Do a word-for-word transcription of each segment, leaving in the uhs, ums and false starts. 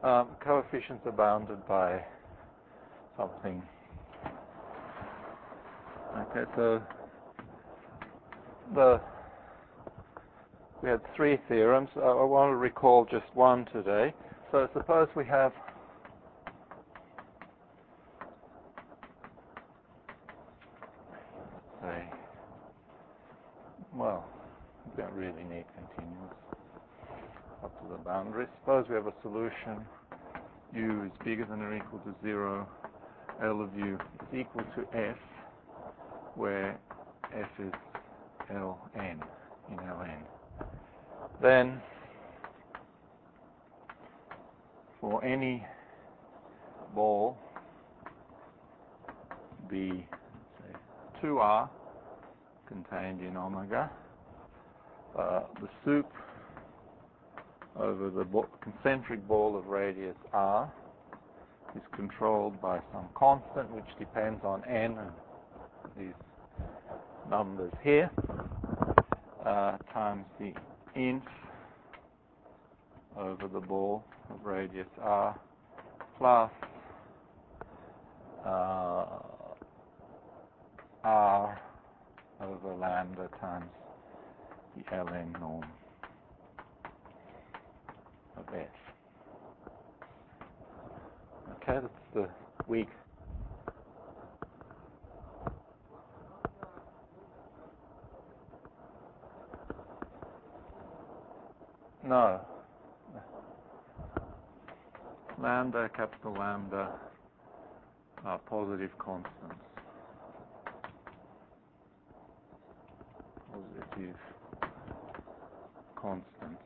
um, coefficients are bounded by something. Okay, so the we had three theorems. I, I want to recall just one today. So suppose we have say, well, we don't really need continuous up to the boundary. Suppose we have a solution u is bigger than or equal to zero, L of u is equal to f, where f is Ln in Ln. Then for any ball be say two r contained in omega, uh, the soup over the bo concentric ball of radius r is controlled by some constant which depends on n and these numbers here, uh, times the inf over the ball of radius r plus uh, r over lambda times the Ln norm of f. Okay, that's the weak. No. Lambda, capital lambda are positive constants. Positive constants.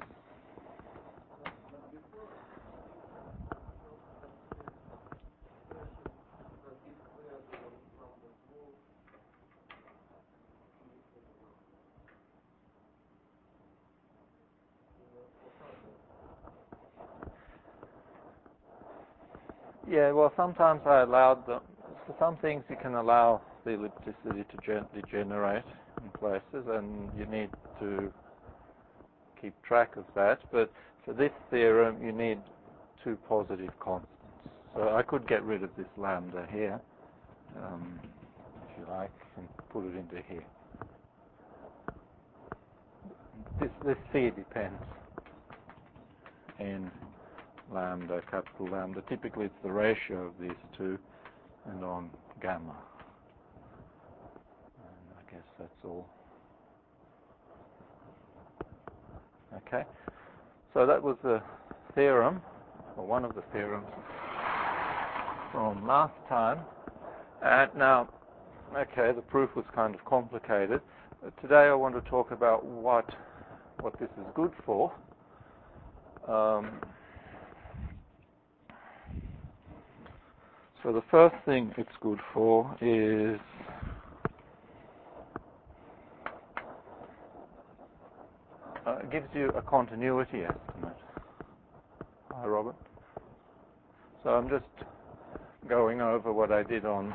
Yeah, well, sometimes I allowed them. For some things, you can allow the ellipticity to degenerate in places, and you need to keep track of that. But for this theorem, you need two positive constants. So I could get rid of this lambda here, um, if you like, and put it into here. This this c depends in lambda, capital lambda. Typically, it's the ratio of these two, and on gamma. And I guess that's all. Okay. So that was the theorem, or one of the theorems from last time. And now, okay, the proof was kind of complicated. But today I want to talk about what what this is good for. Um, So the first thing it's good for is uh, it gives you a continuity estimate. Hi, Robert. So I'm just going over what I did on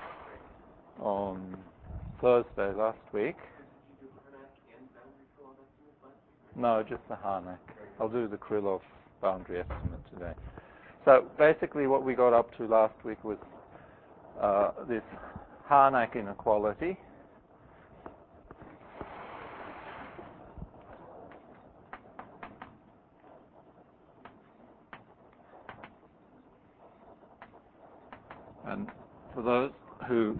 on Thursday last week. No, just the Harnack. I'll do the Krylov boundary estimate today. So basically what we got up to last week was uh, this Harnack inequality. And for those who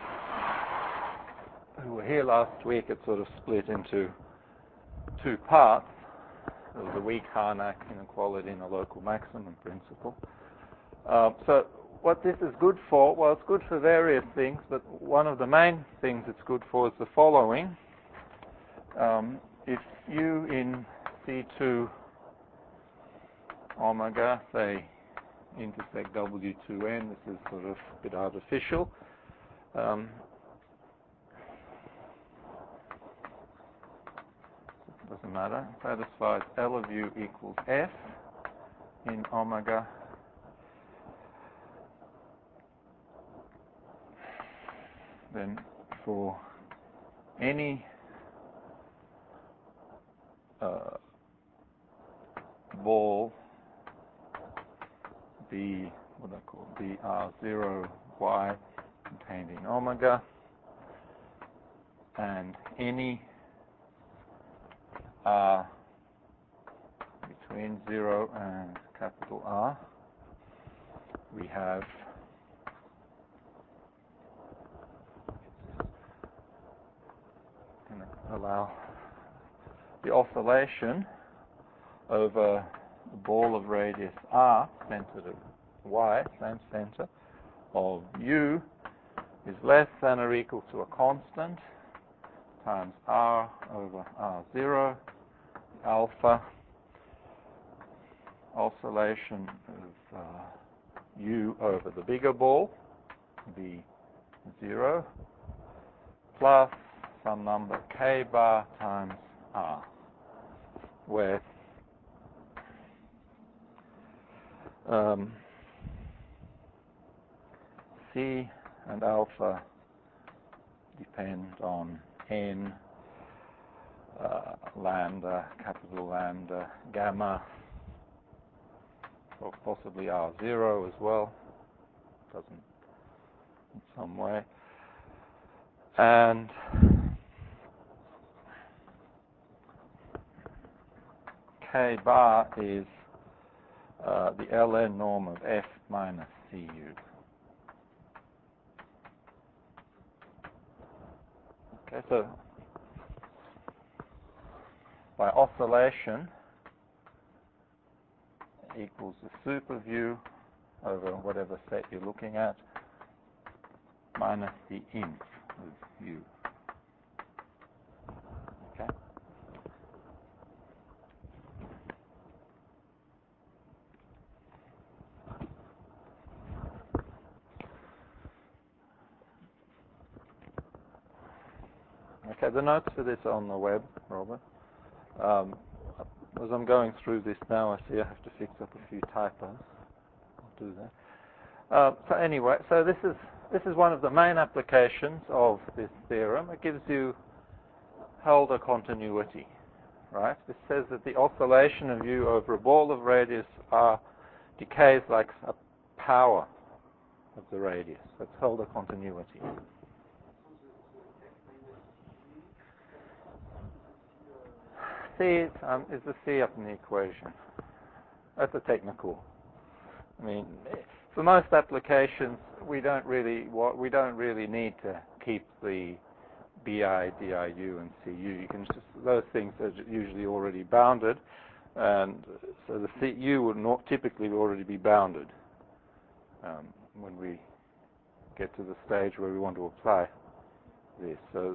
who were here last week, it sort of split into two parts. There was a weak Harnack inequality and a local maximum principle. Uh, so what this is good for, well, it's good for various things, but one of the main things it's good for is the following. Um, if U in C two omega, say, intersect W two N, this is sort of a bit artificial. Um, doesn't matter, satisfies L of U equals F in omega then for any uh, ball B, what I call B R zero Y contained in omega, and any R between zero and capital R, we have going to allow the oscillation over the ball of radius R, centered at Y, same center, of U is less than or equal to a constant times R over R zero, alpha oscillation of uh, U over the bigger ball, V zero, plus some number K bar times R, where um, C and alpha depend on N, uh, lambda, capital lambda, gamma, or possibly R zero as well, doesn't in some way. And K bar is uh, the ln norm of F minus C U. Okay, so by oscillation equals the super view over whatever set you're looking at minus the inf of U. Okay. Okay, the notes for this are on the web, Robert. Um, as I'm going through this now, I see I have to fix up a few typos. I'll do that. Uh, so anyway, so this is this is one of the main applications of this theorem. It gives you Hölder continuity, right? This says that the oscillation of U over a ball of radius R decays like a power of the radius. That's Hölder continuity. C um, is the C up in the equation. That's a technical. I mean, for most applications, we don't really we don't really need to keep the B I, D I U, and C U. You can just those things are usually already bounded, and so the C U would not typically already be bounded um, when we get to the stage where we want to apply this. So.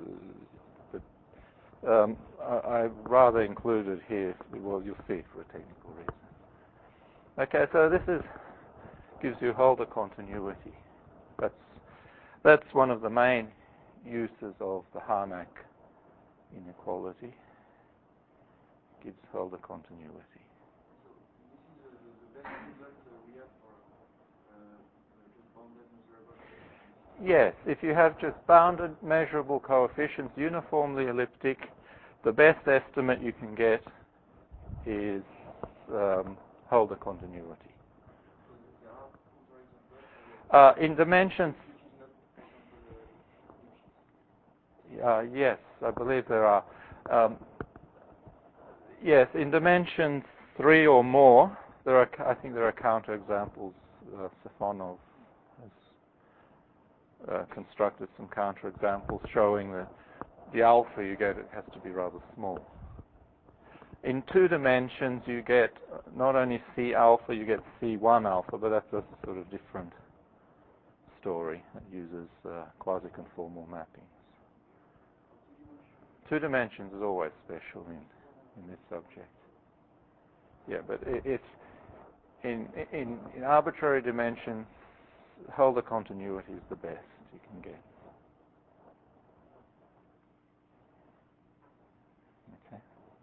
Um, I, I'd rather include it here. Well, you'll see it for a technical reason. Okay, so this is gives you Hölder continuity. That's that's one of the main uses of the Harnack inequality. Gives Hölder continuity. So this is the, the best result we have for uh, just bounded measurable coefficients. Yes, if you have just bounded measurable coefficients, uniformly elliptic, the best estimate you can get is um, Hölder continuity. Uh, in dimensions, uh, yes, I believe there are. Um, yes, in dimensions three or more, there are. I think there are counterexamples. Uh, Safonov has uh, constructed some counterexamples showing that the alpha you get it has to be rather small. In two dimensions, you get not only C alpha, you get C one alpha, but that's a sort of different story. It uses uh, quasi-conformal mappings. Two dimensions is always special in, in this subject. Yeah, but it, it's in, in, in arbitrary dimensions, Hölder continuity is the best you can get. Okay.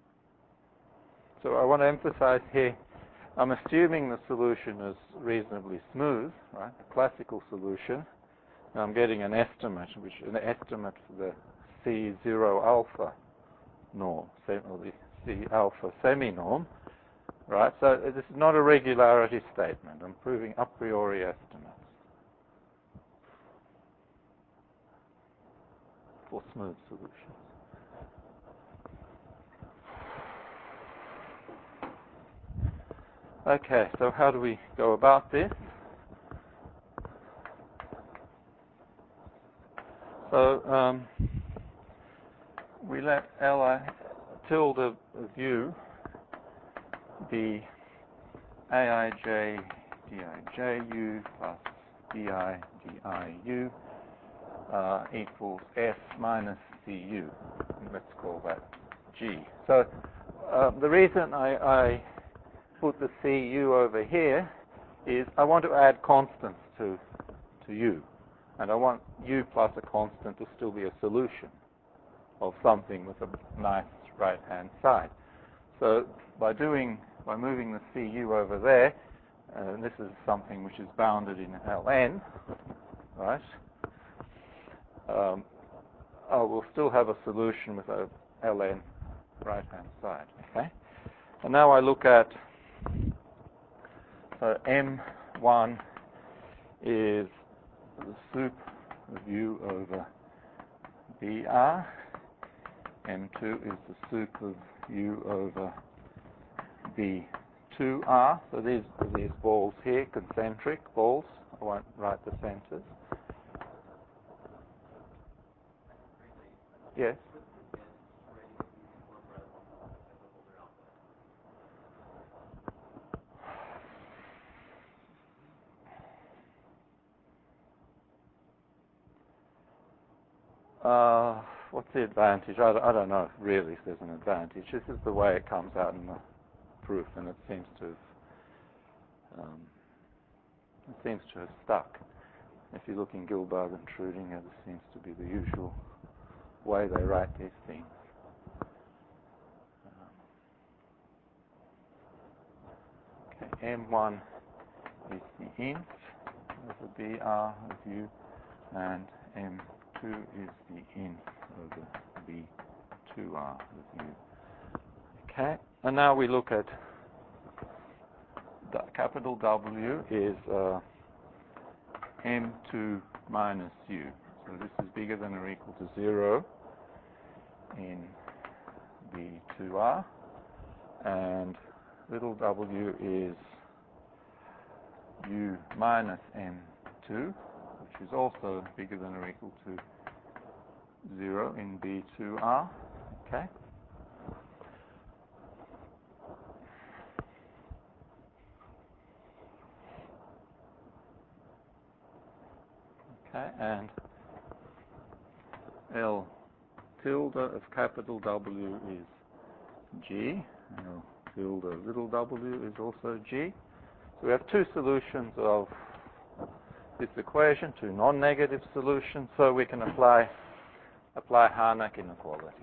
So I want to emphasize here, I'm assuming the solution is reasonably smooth, right? A classical solution. And I'm getting an estimate, which an estimate for the C zero alpha norm, or the C alpha semi-norm, Right, so this is not a regularity statement. I'm proving a priori estimates for smooth solutions. Okay, so how do we go about this? So um, we let Li tilde of u be aij diju plus di diu uh, equals f minus cu. Let's call that g. So uh, the reason I, I put the cu over here is I want to add constants to, to u. And I want u plus a constant to still be a solution of something with a nice right-hand side. So by doing, by moving the cu over there, uh, this is something which is bounded in Ln, right? Um, I will still have a solution with a Ln right-hand side, okay? And now I look at, so M one is the sup of u over br. M two is the sup of u over b two r. So these are these balls here, concentric balls. I won't write the centers. Yes? Uh, what's the advantage? I, I don't know really if there's an advantage. This is the way it comes out in the proof, and it seems to have, um, it seems to have stuck. If you look in Gilbert and Schrödinger, this seems to be the usual way they write these things. Um, okay, M one is the int over B R of u, and M two is the int over B two R of u. Okay, and now we look at the capital W is uh, M two minus u. So this is bigger than or equal to zero in B two R, and little w is u minus M two, which is also bigger than or equal to zero in B two R. Okay. Okay, and L tilde of capital W is G, and L tilde of little w is also G. So we have two solutions of this equation, two non-negative solutions, so we can apply apply Harnack inequality.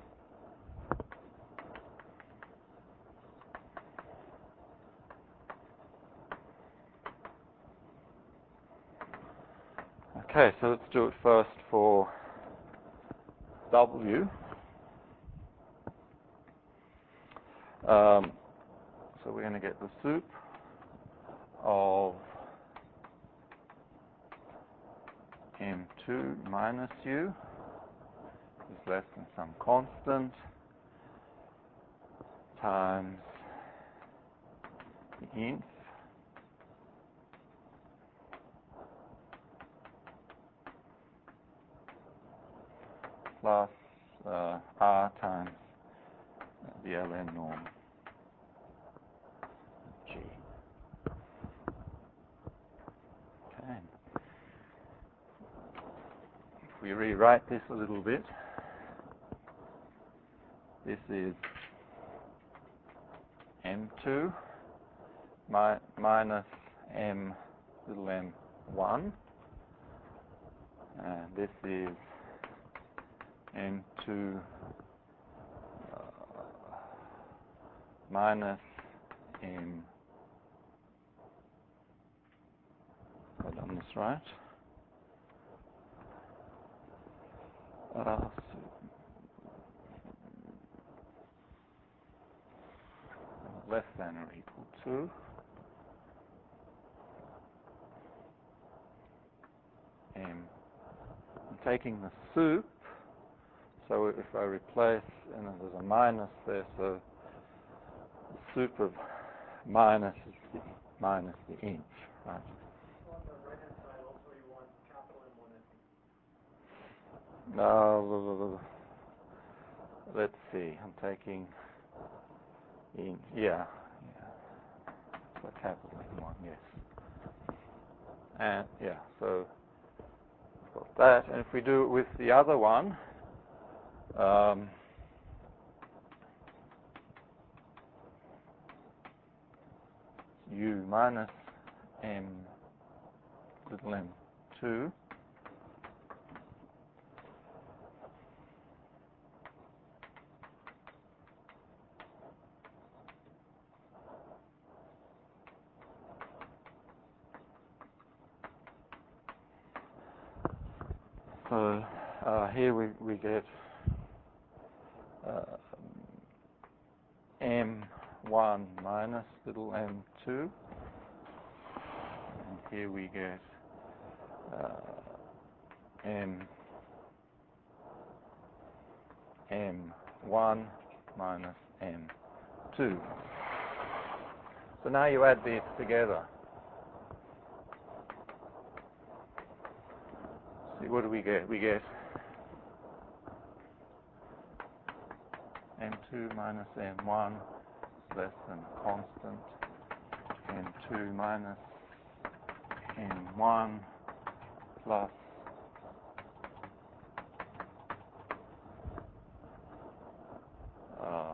Okay, so let's do it first for W. Um, so we're going to get the sup of M two minus u is less than some constant times the inf plus uh, r times the Ln norm G. Okay. If we rewrite this a little bit, this is M two mi minus M little m one, and this is M two uh, minus M, have I done this right? Uh, so less than or equal to m. I'm taking the sup, so if I replace, and there's a minus there, so the sup of minus is the minus the inch, right? So on the right-hand side also you want capital M one. No, let's see, I'm taking in, yeah, yeah, so capital M one, yes. And yeah, so we've got that, and if we do it with the other one, um, u minus m little m two so uh, here we, we get uh, m one minus little m two, and here we get uh, m m one minus m two. So now you add these together. See, what do we get? We get m two minus m one is less than a constant, m two minus m one plus uh,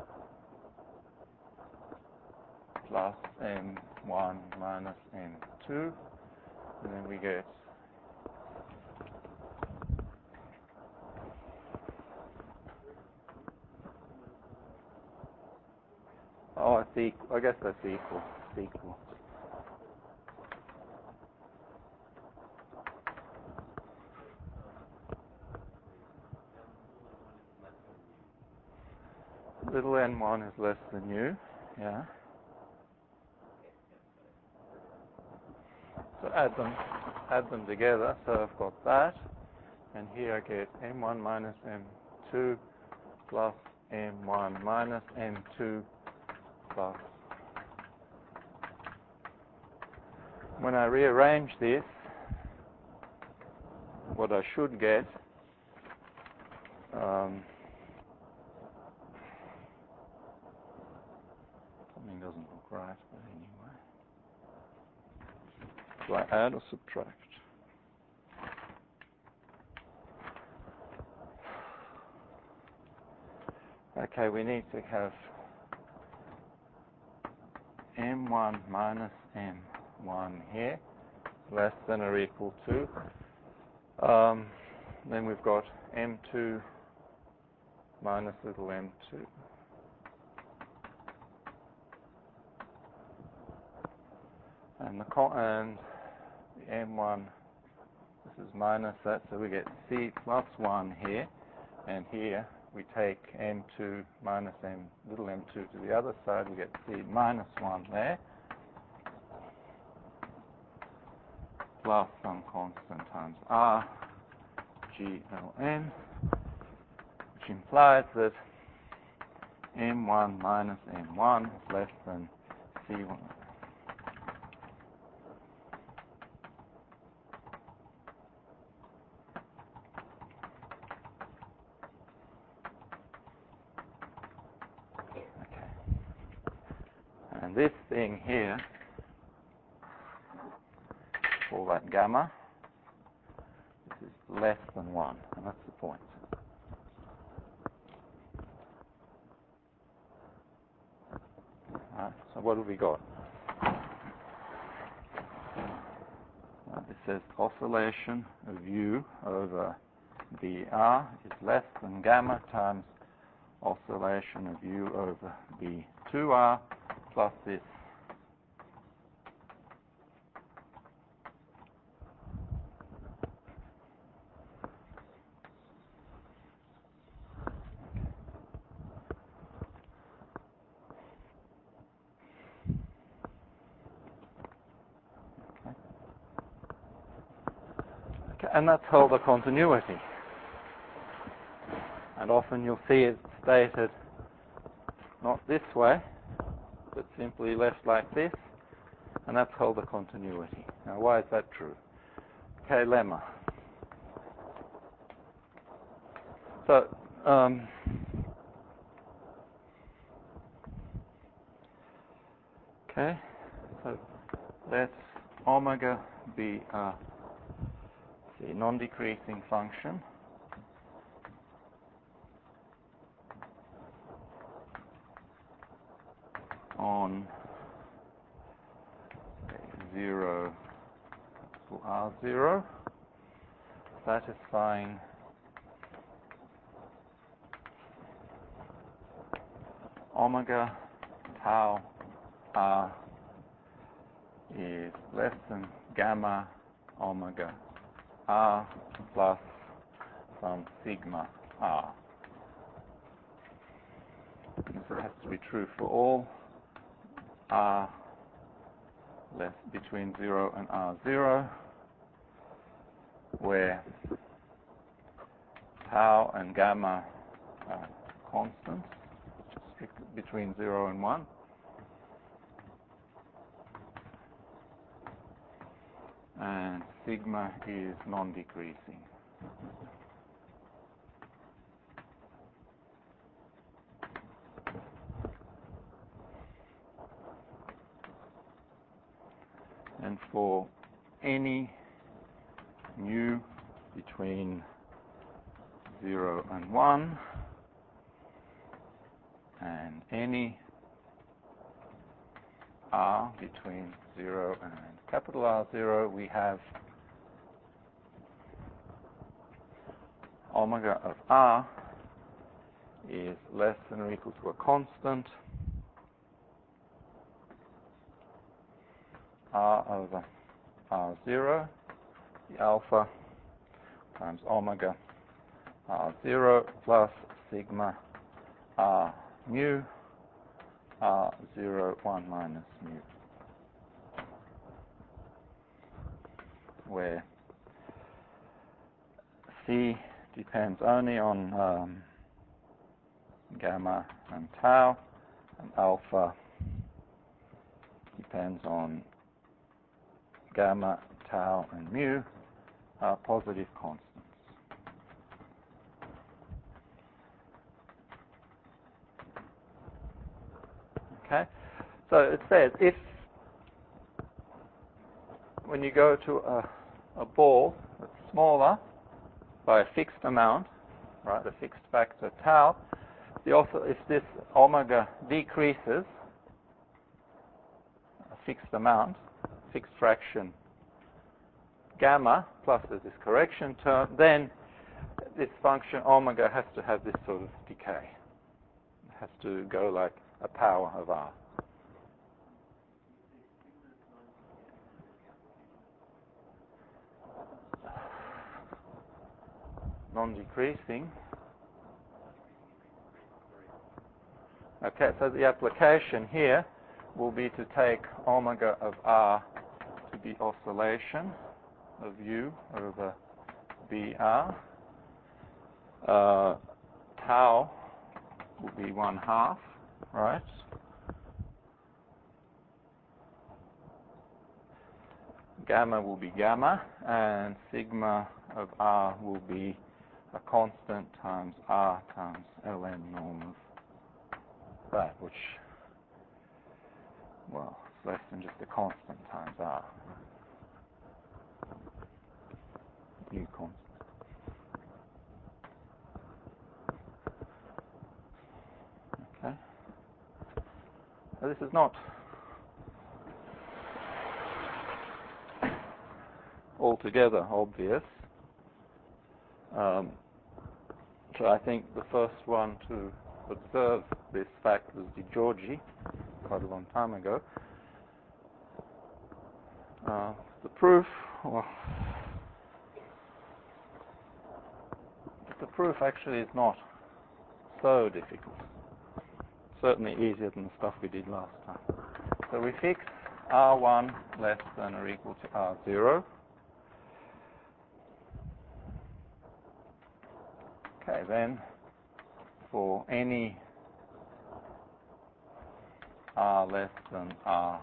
plus m one minus m two, and then we get oh, it's equal. I guess that's equal. It's equal. Little n one is less than u, yeah. So add them, add them together. So I've got that, and here I get m one minus m two plus m one minus m two plus. When I rearrange this, what I should get um, something doesn't look right, but anyway. Do I add or subtract? Okay, we need to have m one minus m one here, less than or equal to. Um, then we've got m two minus little m two. And the, co and the m one, this is minus that, so we get c plus one here, and here we take m two minus m little m two to the other side, we get c minus one there, plus some constant times r g L n, which implies that m one minus m one is less than c one. And this thing here, call that gamma, this is less than one, and that's the point. Right, so what have we got? Uh, this says oscillation of u over br is less than gamma times oscillation of u over b two r plus this. And that's Hölder continuity. And often you'll see it stated not this way, but simply left like this, and that's Hölder continuity. Now, why is that true? Okay, lemma. So, um, okay, so let omega be a see, non-decreasing function on zero to R zero, satisfying omega tau R is less than gamma omega R plus some sigma R. And this has to be true for all R less between zero and R zero, where tau and gamma are constants, strictly between zero and one. And sigma is non-decreasing. And for any mu between zero and one, and any R between zero and capital R zero, we have omega of R is less than or equal to a constant R over R zero, the alpha times omega R zero plus sigma R mu R zero one minus mu, where C depends only on um, gamma and tau, and alpha depends on gamma, tau, and mu are positive constants. Okay, so it says if when you go to a, a ball that's smaller by a fixed amount, right, a fixed factor tau, the also if this omega decreases a fixed amount, fixed fraction gamma plus there's this correction term, then this function omega has to have this sort of decay. It has to go like a power of R. Non-decreasing. Okay, so the application here will be to take omega of R to be oscillation of U over B R. Uh, tau will be one half, right? Gamma will be gamma, and sigma of R will be a constant times R times ln norm of that, which, well, it's less than just a constant times R. U constant. Okay. So this is not altogether obvious. Um, so I think the first one to observe this fact was Di Giorgi, quite a long time ago. Uh, the proof, well, the proof actually is not so difficult. Certainly easier than the stuff we did last time. So we fix R one less than or equal to R zero. Okay, then for any R less than R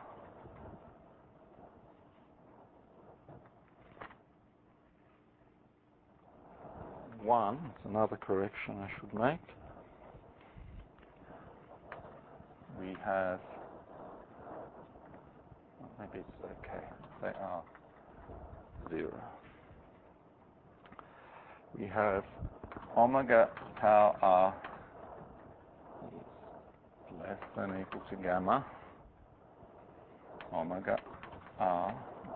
one, it's another correction I should make. We have, maybe it's okay, say R zero. We have omega tau R is less than or equal to gamma omega R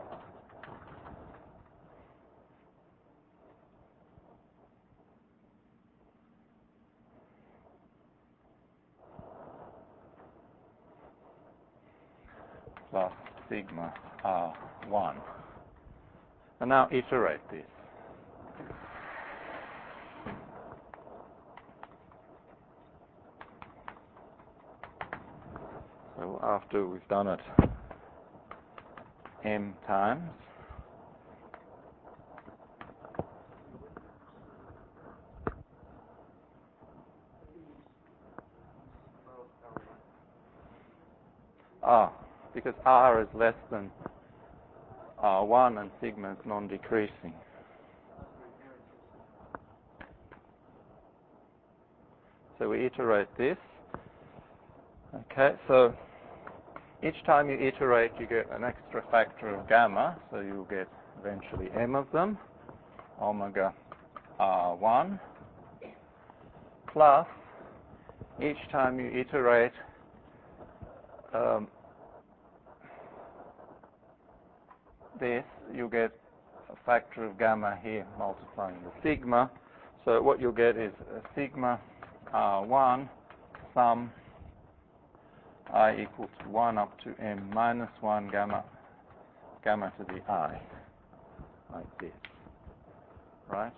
plus sigma R one. And now iterate this. So after we've done it m times, ah, because R is less than R one and sigma is non-decreasing. So we iterate this. Okay, so each time you iterate, you get an extra factor of gamma, so you'll get eventually m of them, omega R one, plus each time you iterate, um, this, you get a factor of gamma here multiplying the sigma. So what you'll get is a sigma R one sum I equal to one up to m minus one gamma gamma to the I, like this, right?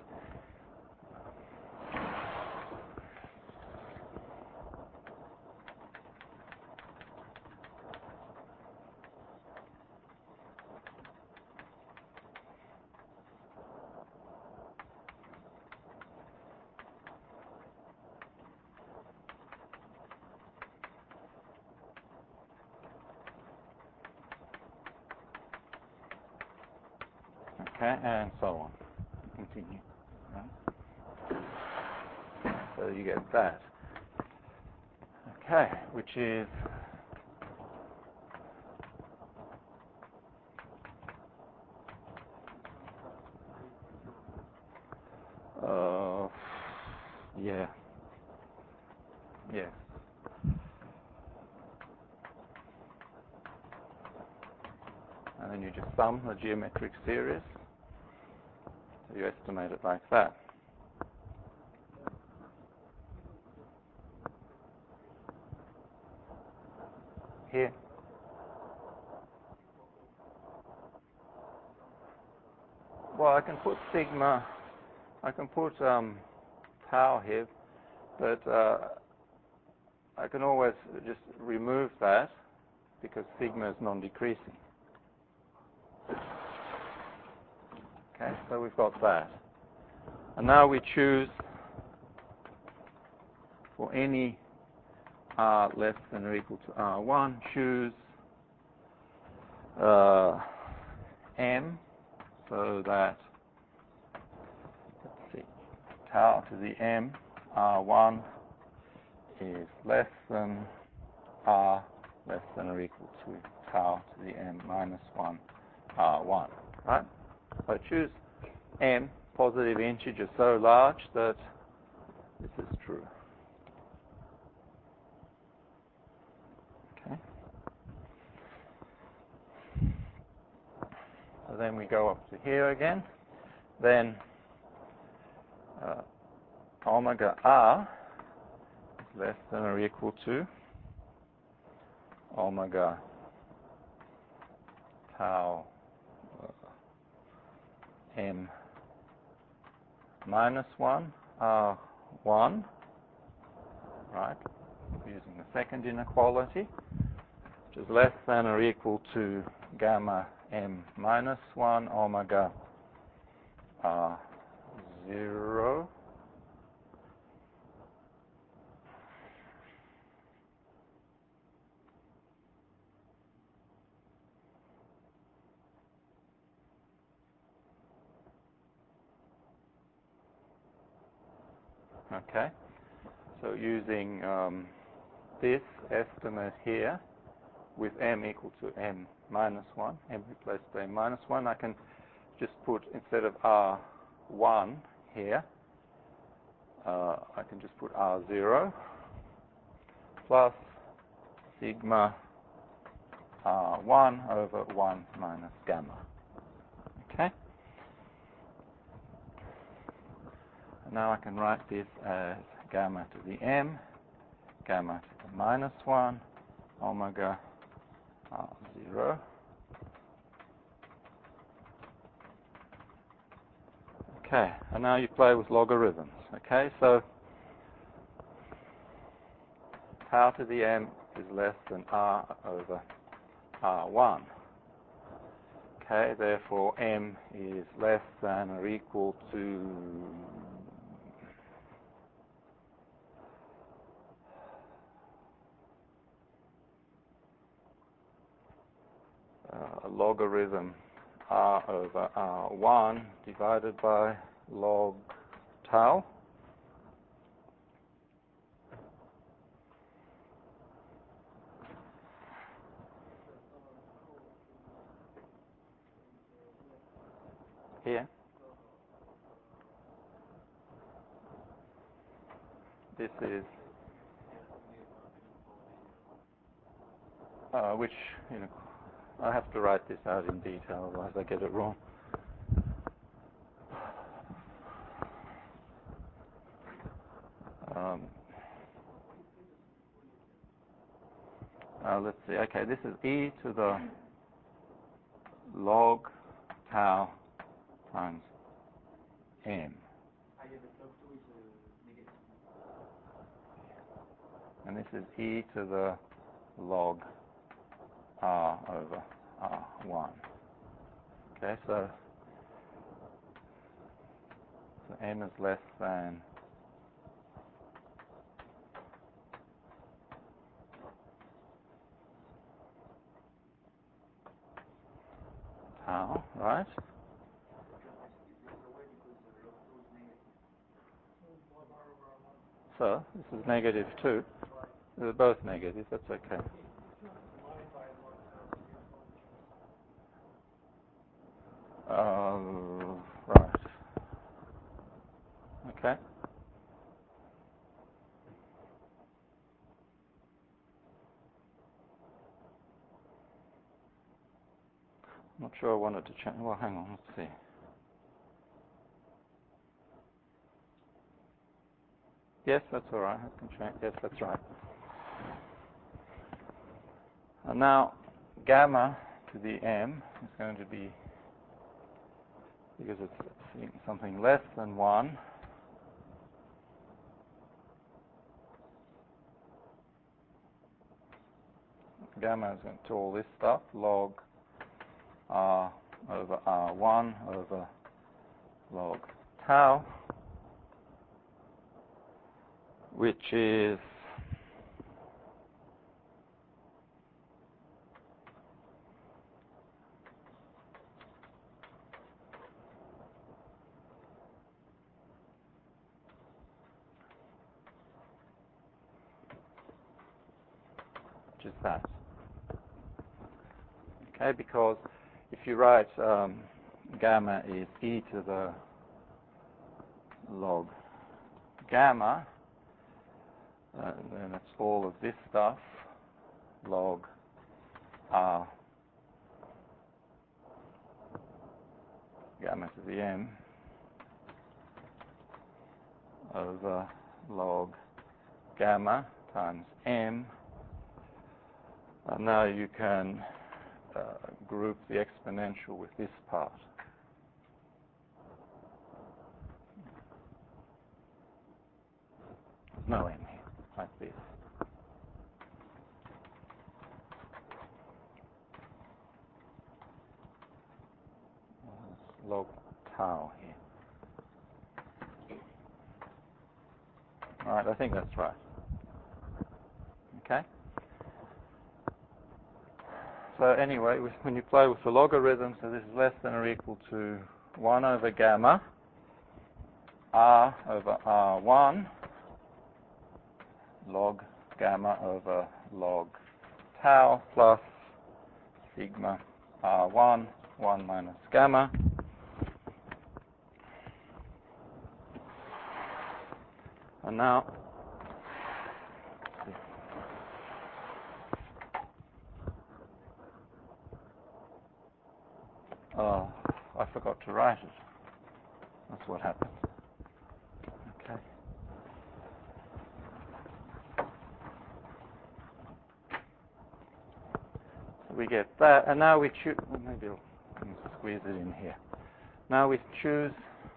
Okay, and so on. Continue. Right? So you get that. Okay, which is uh, yeah, yes. And then you just sum the geometric series. So you estimate it like that. Here. Well, I can put sigma, I can put um, tau here, but uh, I can always just remove that because sigma is non-decreasing. Okay, so we've got that. And now we choose for any R less than or equal to R one, choose uh, M, so that, let's see, tau to the M, R one is less than R less than or equal to tau to the M minus one, R one, right? So choose M, positive integer so large that this is true. Okay. So then we go up to here again. Then uh, omega R is less than or equal to omega tau uh, M minus one R one, right, using the second inequality, which is less than or equal to gamma M minus one omega R zero Okay, so using um, this estimate here with m equal to m minus one, m replaced by m minus one, I can just put, instead of R one here, uh, I can just put R zero plus sigma R one over one minus gamma. Okay? And now I can write this as gamma to the m, gamma to the minus one, omega R zero. Okay, and now you play with logarithms. Okay, so tau to the m is less than R over R one. Okay, therefore m is less than or equal to uh, logarithm R over R one divided by log tau. Here. This is uh, which, you know, I have to write this out in detail, otherwise I get it wrong. Um, uh, let's see. Okay, this is e to the log tau times m. And this is e to the log R over R one. Okay, so, so m is less than tau, right? So, this is negative two. They're both negative, that's okay. Uh, right. Okay. I'm not sure I wanted to change. Well, hang on, let's see. Yes, that's all right. I can change. Yes, that's right. And now, gamma to the m is going to be, because it's something less than one, gamma is going to all this stuff, log R over R one over log tau, which is which is that. Okay, because if you write um, gamma is e to the log gamma, uh, then it's all of this stuff, log R gamma to the m over log gamma times m. And now you can uh, group the exponential with this part. There's no m here, like this. There's log tau here. All right, I think that's right. Okay? So anyway, when you play with the logarithm, so this is less than or equal to one over gamma, R over R one, log gamma over log tau plus sigma R one, one minus gamma. And now, oh, I forgot to write it. That's what happened. Okay. So we get that, and now we choose, well, maybe I'll squeeze it in here. Now we choose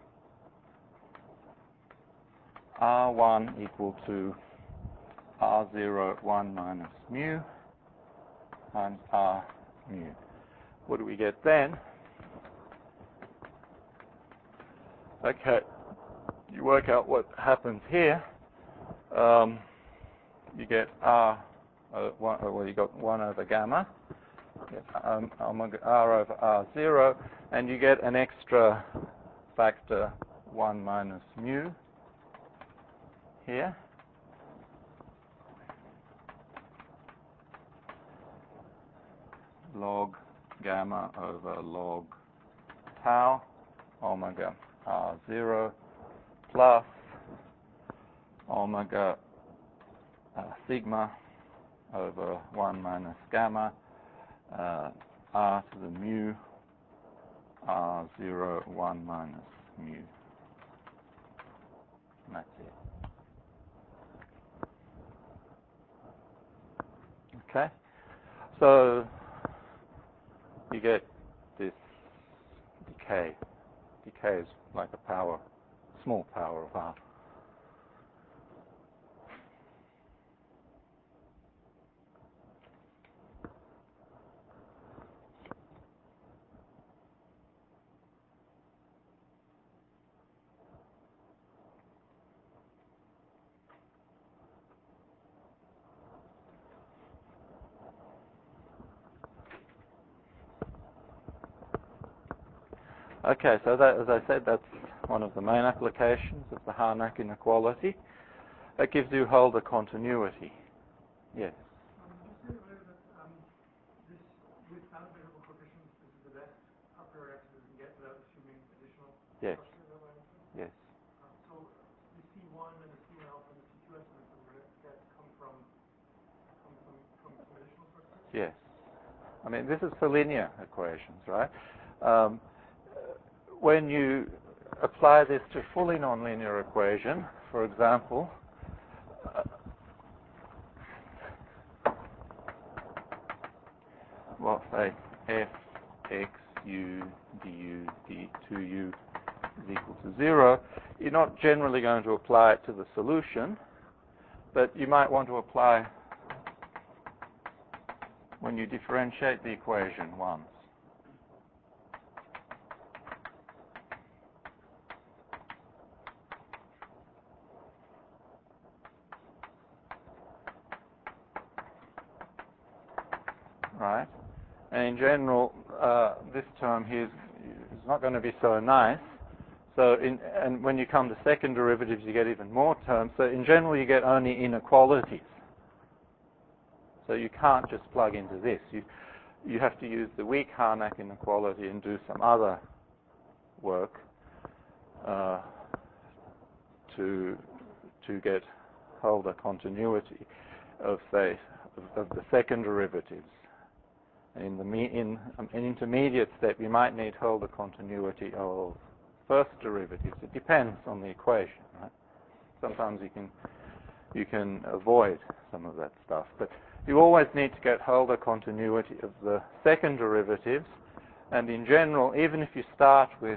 R one equal to R zero at one minus mu times R mu. What do we get then? Okay, you work out what happens here. Um, you get R, uh, one, well, you got one over gamma, you get, um, omega R over R zero, and you get an extra factor one minus mu here. Log gamma over log tau omega R zero plus omega uh, sigma over one minus gamma uh, R to the mu R zero one minus mu. And that's it. Okay, so you get this decay. Decay is like a power, small power of R. Okay, so that, as I said, that's one of the main applications of the Harnack inequality. That gives you Holder continuity. Yes? Um, you said earlier that um, this, with non-variable coefficients, this is the best a priori answer we can get without assuming additional Yes. structure, is that what I'm saying? Yes. Um, so the C one and the C one alpha and the C two estimates that we're going to get come from, come from, from some additional structures? Yes. I mean, this is for linear equations, right? Um, when you apply this to fully nonlinear equation, for example, uh, well, say f x u du d two u is equal to zero, you're not generally going to apply it to the solution, but you might want to apply when you differentiate the equation once. Right? And in general, uh, this term here is, is not going to be so nice. So, in, and when you come to second derivatives, you get even more terms. So, in general, you get only inequalities. So, you can't just plug into this. You, you have to use the weak Harnack inequality and do some other work uh, to to get Holder continuity of, say, of, of the second derivatives. In the me, in um, an intermediate step, you might need Holder continuity of first derivatives. It depends on the equation, right? Sometimes you can you can avoid some of that stuff, but you always need to get Holder continuity of the second derivatives. And in general, even if you start with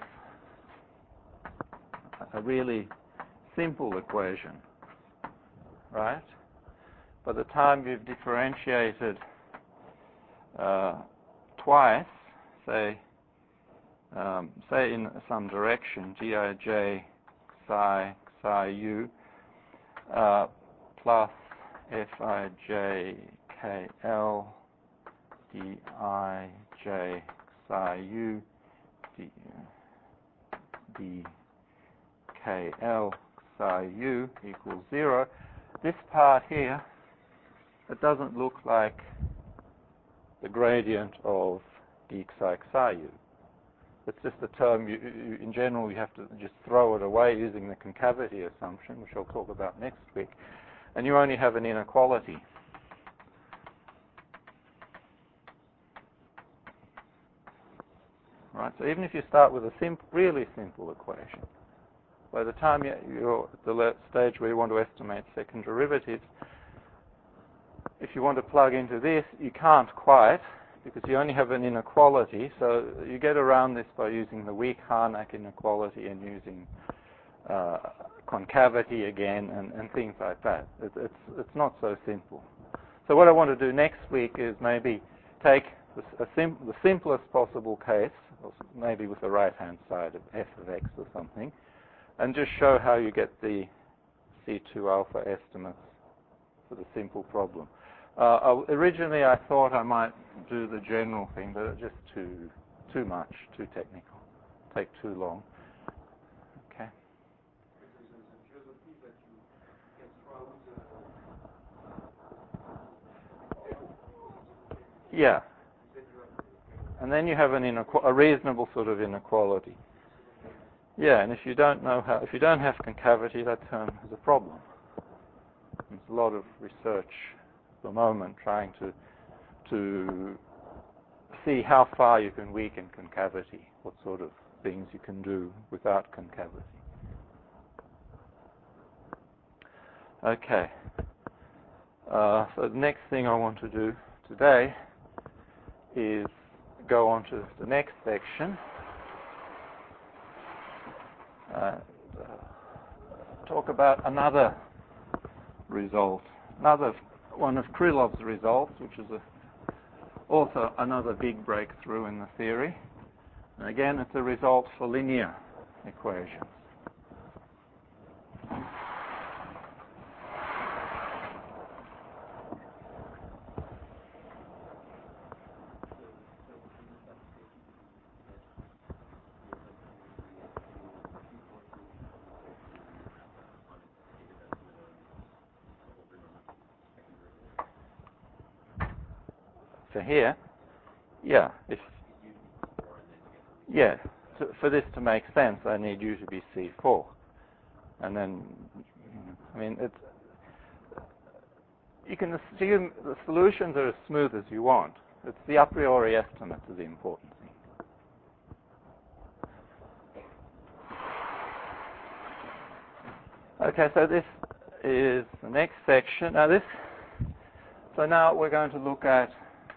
a really simple equation, right? By the time you've differentiated uh, twice, say, um, say in some direction, Gij psi psi u uh, plus Fij kl Dij psi u d, dkl psi u equals zero, this part here, it doesn't look like the gradient of geek psych psi u. It's just a term, you, you, in general, you have to just throw it away using the concavity assumption, which I'll talk about next week, and you only have an inequality. Right, so even if you start with a simple, really simple equation, by the time you're at the stage where you want to estimate second derivatives, if you want to plug into this, you can't quite, because you only have an inequality. So you get around this by using the weak Harnack inequality and using uh, concavity again and, and things like that. It, it's, it's not so simple. So what I want to do next week is maybe take a sim the simplest possible case, or maybe with the right-hand side of f of x or something, and just show how you get the C two alpha estimates for the simple problem. Uh, originally, I thought I might do the general thing, but it's just too too much, too technical, take too long. Okay. Yeah. And then you have an inequ a reasonable sort of inequality. Yeah, and if you don't know how, if you don't have concavity, that term is a problem. There's a lot of research the moment trying to to see how far you can weaken concavity, what sort of things you can do without concavity. Okay. Uh, so the next thing I want to do today is go on to the next section. Uh, uh, talk about another result, another one of Krylov's results, which is a, also another big breakthrough in the theory. And again, it's a result for linear equations. So here, yeah, if, yeah, to, for this to make sense, I need U to be C four. And then, I mean, it's, you can assume the solutions are as smooth as you want. It's the a priori estimate is the important thing. Okay, so this is the next section. Now this, so now we're going to look at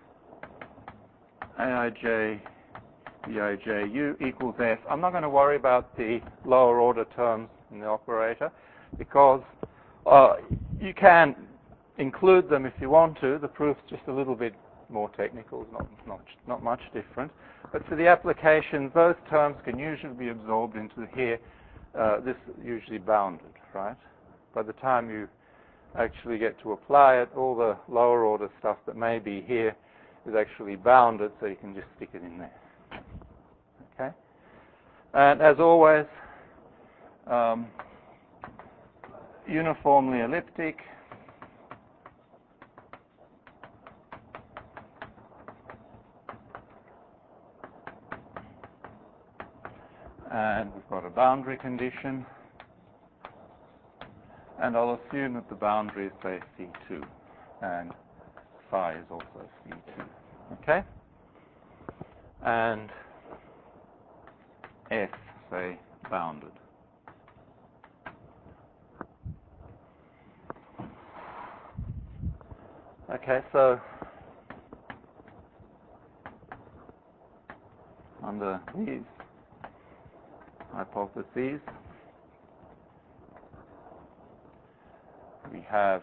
Aij, Bij U equals F. I'm not going to worry about the lower order terms in the operator because uh, you can include them if you want to. The proof's just a little bit more technical, not, not, not much different. But for the applications, those terms can usually be absorbed into here. Uh, this is usually bounded, right? By the time you actually get to apply it, all the lower order stuff that may be here is actually bounded, so you can just stick it in there. Okay? And as always, um, uniformly elliptic. And we've got a boundary condition. And I'll assume that the boundary is, say, C two. And phi is also C two. Okay? And F, say, bounded. Okay, so under these hypotheses, we have,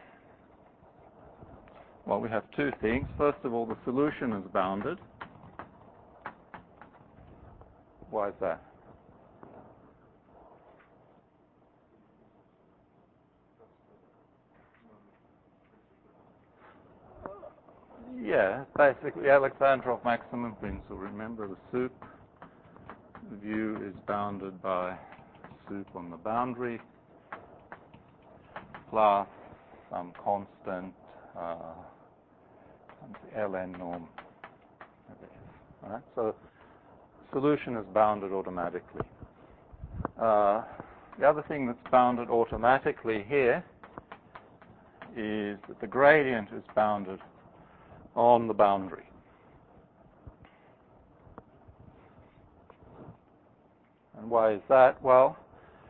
well, we have two things. First of all, the solution is bounded. Why is that? Yeah, basically Alexandrov maximum principle. Remember, the soup view is bounded by soup on the boundary plus some constant uh, ln norm of f. All right? So solution is bounded automatically. Uh, the other thing that's bounded automatically here is that the gradient is bounded on the boundary. And why is that? Well,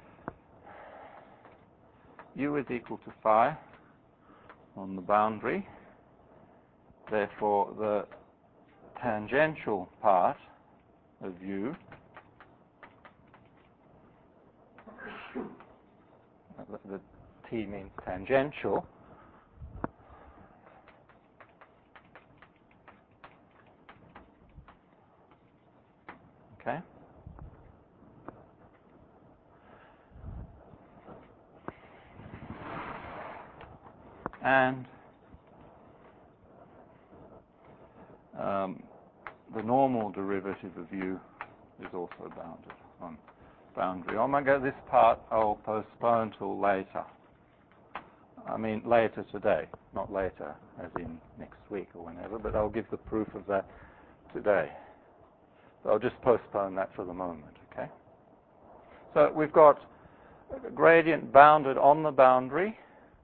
u is equal to phi on the boundary. Therefore, the tangential part of u, the, the t means tangential, okay? And um, the normal derivative of u is also bounded on boundary omega. This part I'll postpone till later. I mean later today, not later as in next week or whenever, but I'll give the proof of that today. So I'll just postpone that for the moment, okay? So we've got a gradient bounded on the boundary.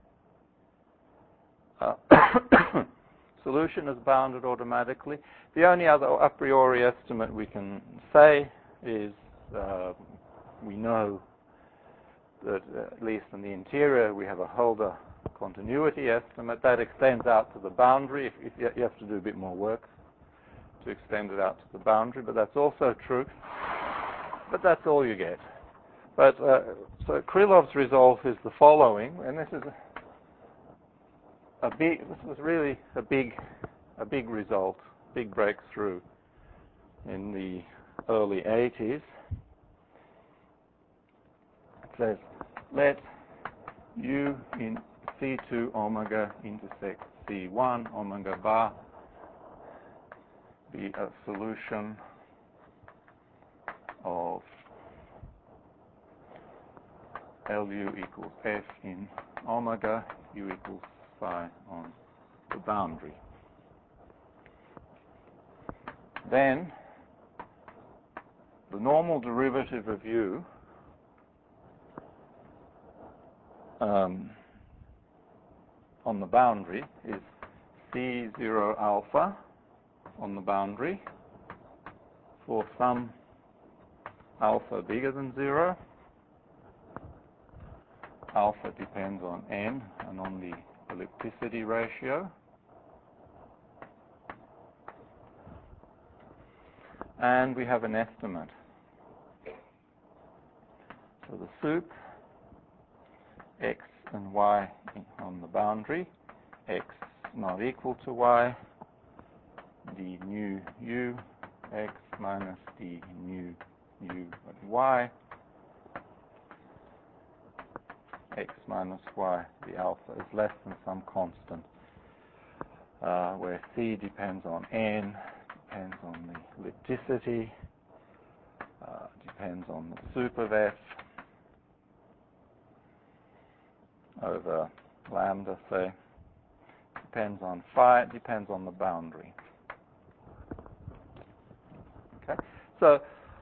Uh, solution is bounded automatically. The only other a priori estimate we can say is uh, we know that uh, at least in the interior we have a Hölder continuity estimate that extends out to the boundary. If, if you, you have to do a bit more work to extend it out to the boundary, but that's also true. But that's all you get. But uh, so Krylov's resolve is the following, and this is a, a big. This was really a big, a big result, big breakthrough in the early eighties. It says, let u in C two omega intersect C one omega bar be a solution of Lu equals f in omega, u equals phi on the boundary. Then the normal derivative of u um, on the boundary is C zero alpha on the boundary for some alpha bigger than zero. Alpha depends on n and on the ellipticity ratio. And we have an estimate. So the sup x and y on the boundary, x not equal to y, d nu u x minus d nu u at y, x minus y, the alpha is less than some constant, uh, where c depends on n, depends on the ellipticity, uh, depends on the sup of f over lambda, say, depends on phi, depends on the boundary. Okay, so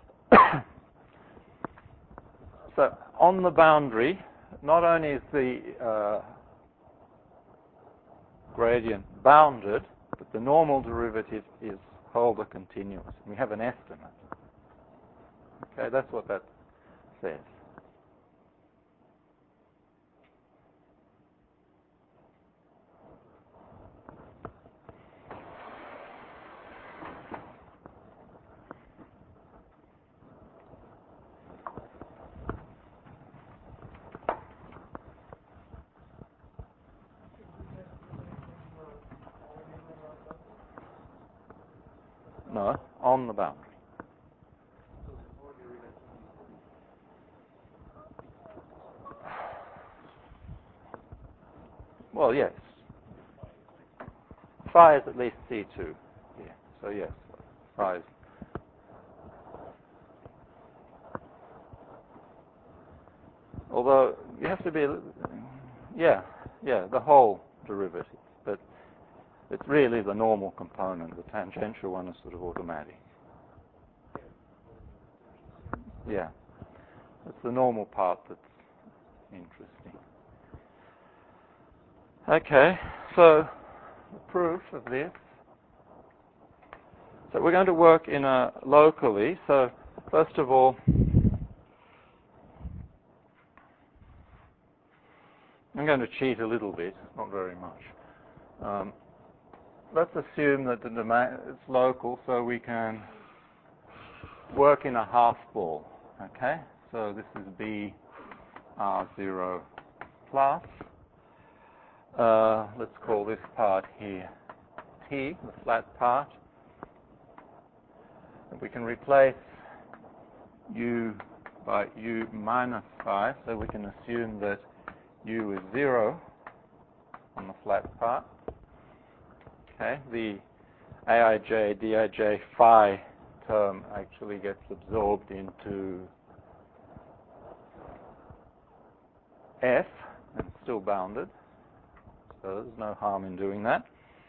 so on the boundary, not only is the uh, gradient bounded, but the normal derivative is Hölder continuous. We have an estimate. Okay, that's what that says. No, on the boundary. Well, yes. Phi is at least C two here. So, yes, phi is. Although, you have to be, yeah, yeah, the whole derivative. But it's really the normal component. The tangential one is sort of automatic. Yeah. It's the normal part that's interesting. Okay, so the proof of this. So we're going to work in a locally. So first of all, I'm going to cheat a little bit, not very much. Um, let's assume that the domain is local, so we can work in a half ball. Okay, so this is B R zero plus. Uh, let's call this part here T, the flat part. And we can replace U by U minus phi, so we can assume that U is zero on the flat part. Okay, the Aij, Dij, phi term actually gets absorbed into F and it's still bounded, so there's no harm in doing that.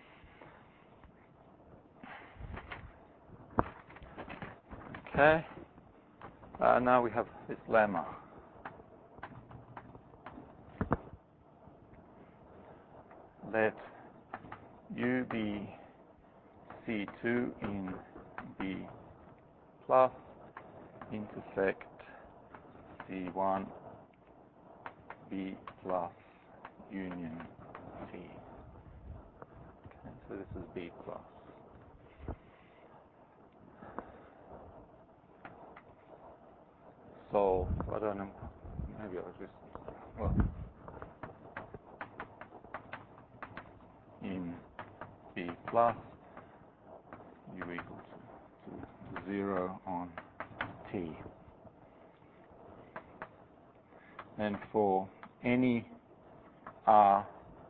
Okay, uh, now we have this lemma. Let U be C two in B plus intersect C one B plus union T. Okay, so this is B plus. So I don't know. Maybe I'll just well in B plus U equals to, to zero on T. And for any R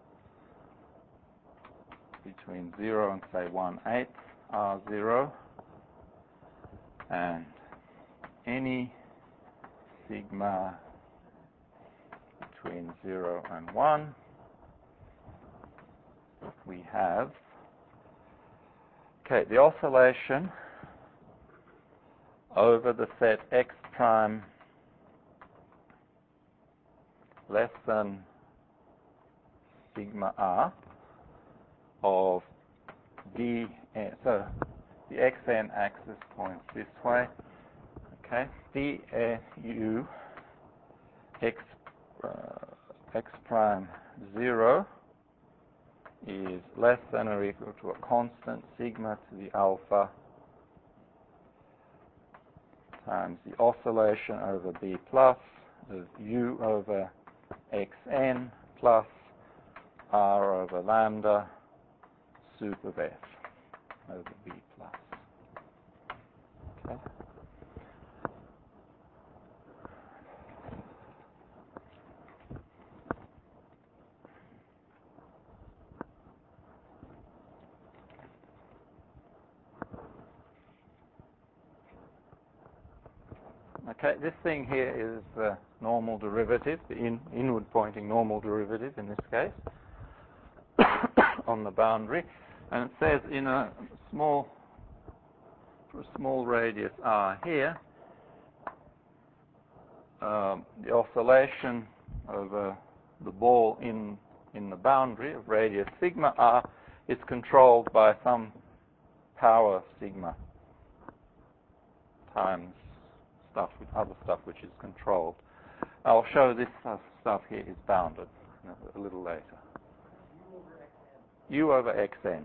between zero and say one eighth R zero, and any sigma between zero and one, we have, okay, the oscillation over the set X prime less than sigma R of D, so the xn axis points this way, okay, D U X, uh, X prime zero is less than or equal to a constant sigma to the alpha times the oscillation over B plus of U over xn plus R over lambda sup of F over B plus. Okay. Okay, this thing here is the normal derivative, the in, inward pointing normal derivative in this case, on the boundary. And it says in a small, for a small radius r here, um, the oscillation over the ball in, in the boundary of radius sigma r is controlled by some power sigma times stuff with other stuff which is controlled. I'll show this uh, stuff here is bounded you know, a little later. U over xn.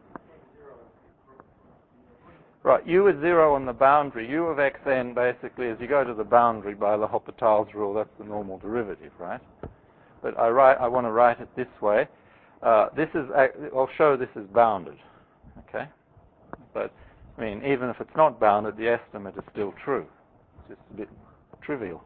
Right, U is zero on the boundary. U of xn basically, as you go to the boundary by L'Hopital's rule, that's the normal derivative, right? But I write, I want to write it this way. Uh, this is, I'll show this is bounded, okay? But I mean, even if it's not bounded, the estimate is still true. It's just a bit trivial.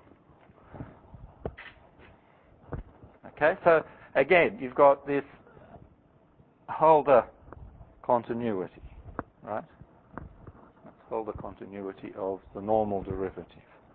Okay, so again, you've got this Hölder continuity, right? That's Hölder continuity of the normal derivative.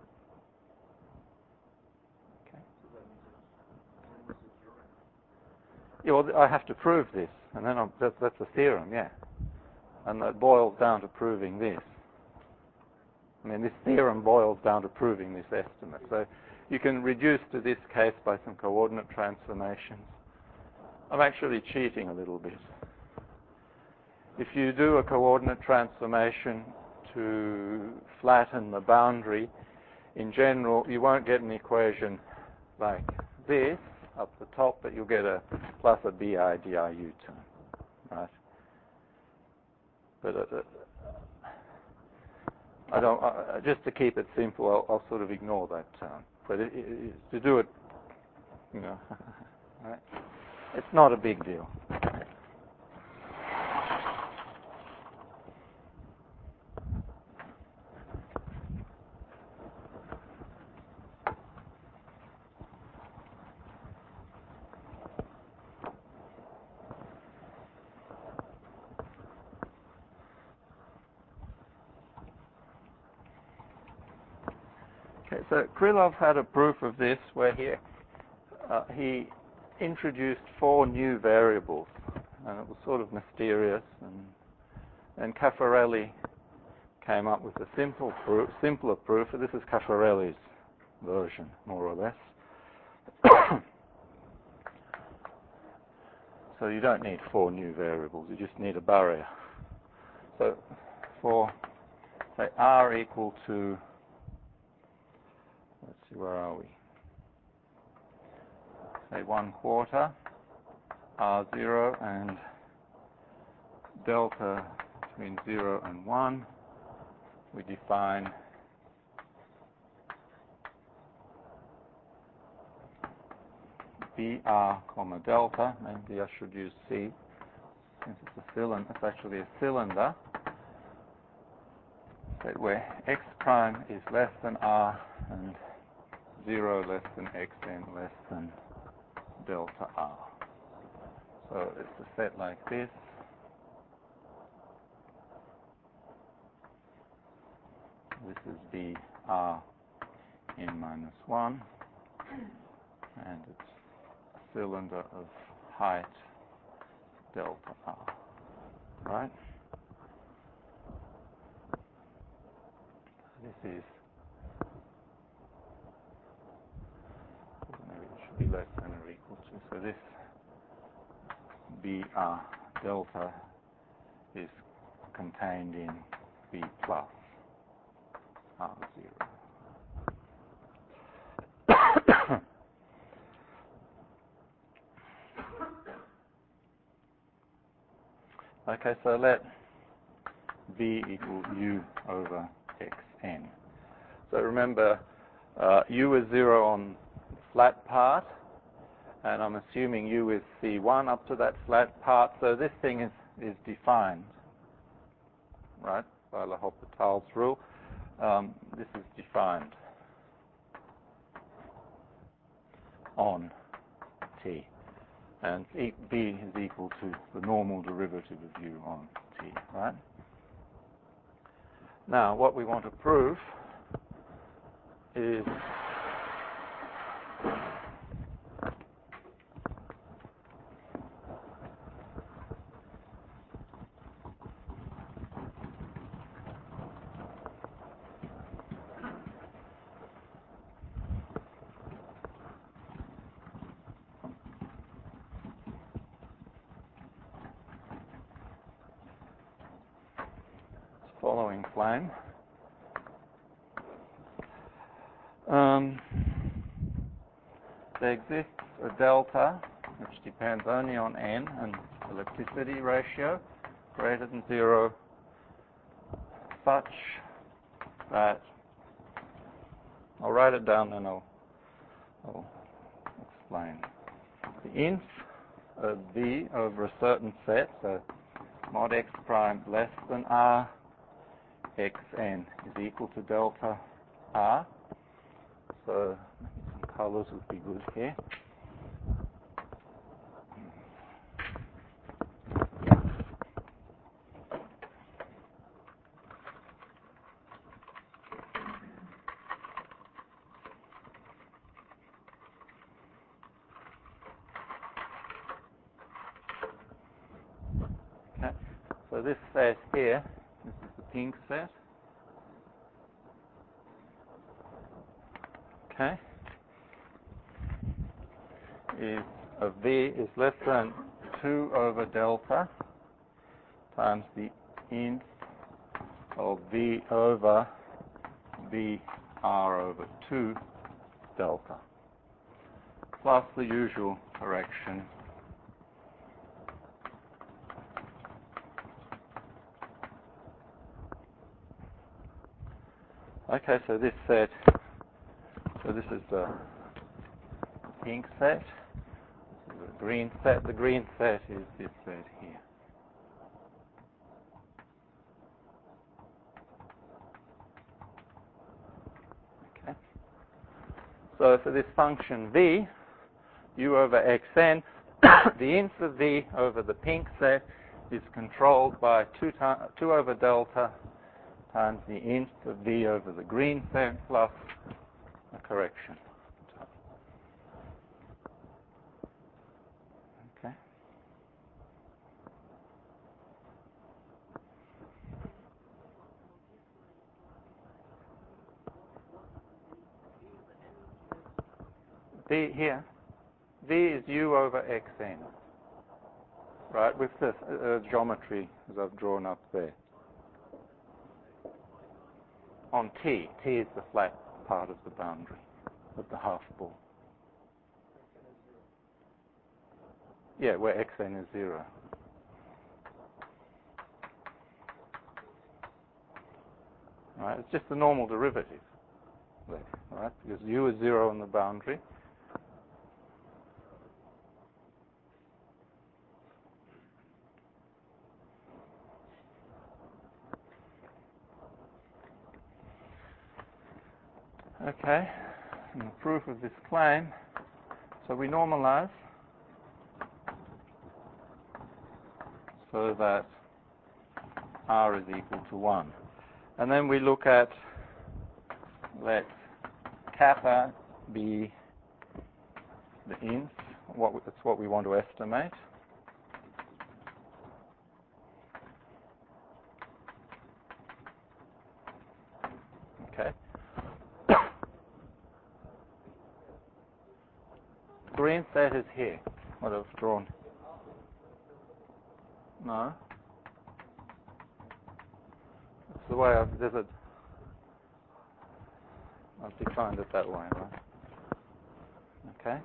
Okay. Yeah, well, I have to prove this, and then I'm, that, that's a theorem, yeah. And that boils down to proving this. I mean, this theorem boils down to proving this estimate. So you can reduce to this case by some coordinate transformations. I'm actually cheating a little bit. If you do a coordinate transformation to flatten the boundary, in general, you won't get an equation like this up the top, but you'll get a plus a bi diu term, right? But uh, I don't. Uh, just to keep it simple, I'll, I'll sort of ignore that term. But it, it, to do it, you know, right? It's not a big deal. Okay, so Krylov had a proof of this where he uh, he introduced four new variables, and it was sort of mysterious. And and Caffarelli came up with a simple proof, simpler proof. This is Caffarelli's version, more or less. So you don't need four new variables. You just need a barrier. So for say r equal to, let's see, where are we? Say one quarter, r zero, and delta between zero and one, we define br comma delta. Maybe I should use C since it's a cylinder. It's actually a cylinder. That where x prime is less than r and zero less than xn less than delta r. So it's a set like this. This is b r n minus one, and it's a cylinder of height delta r, right? This is, maybe it should be less than or equal to, so this br delta is contained in b plus r zero. Okay, so let b equal u over xn. So remember, uh, u is zero on the flat part, and I'm assuming u is c one up to that flat part. So this thing is, is defined, right, by L'Hopital's rule. Um, this is defined on t. And e b is equal to the normal derivative of u on t, right? Now, what we want to prove is following claim. Um, there exists a delta which depends only on n and ellipticity ratio greater than zero, such that I'll write it down and I'll, I'll explain. The inf of b over a certain set, so mod x prime less than r, xn is equal to delta r. So some colors would be good here. So this set here, this is the pink set. Okay. Is of V is less than two over delta times the inf of V over V R over two delta, plus the usual correction. Okay, so this set, so this is the pink set, this is the green set. The green set is this set here. Okay. So for this function V, u over xn, the inf of V over the pink set is controlled by two, two over delta times the inf of V over the green set plus a correction. Okay. V here, V is u over xn, right, with the uh, geometry as I've drawn up there. On T, T is the flat part of the boundary of the half ball. Yeah, where xn is zero. Right, it's just the normal derivative there, right? Because u is zero on the boundary. Okay, and the proof of this claim. So we normalize so that R is equal to one. And then we look at, let kappa be the inf, what we, that's what we want to estimate. Okay. Green set is here, what I've drawn. No. That's the way I've, there's a, I've defined it that way, right? Okay.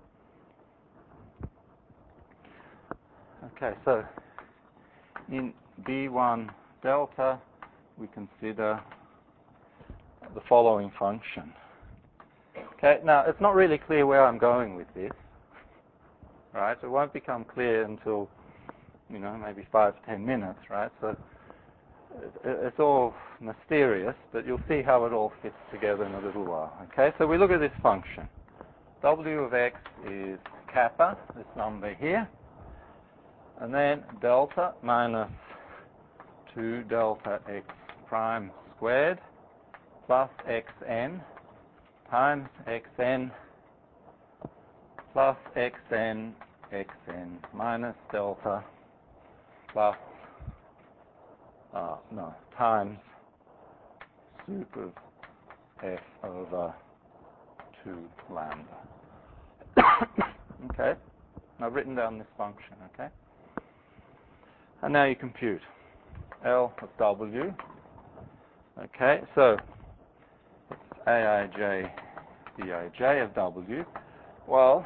Okay, so in B one delta, we consider the following function. Okay, now it's not really clear where I'm going with this, right? It won't become clear until, you know, maybe five, ten minutes, right? So it, it's all mysterious, but you'll see how it all fits together in a little while. Okay, so we look at this function. W of x is kappa, this number here, and then delta minus two delta x prime squared plus xn times xn plus xn xn minus delta plus, uh, no, times sup of f over two lambda. Okay, I've written down this function, okay? And now you compute L of W. Okay, so it's Aij Bij of W. Well,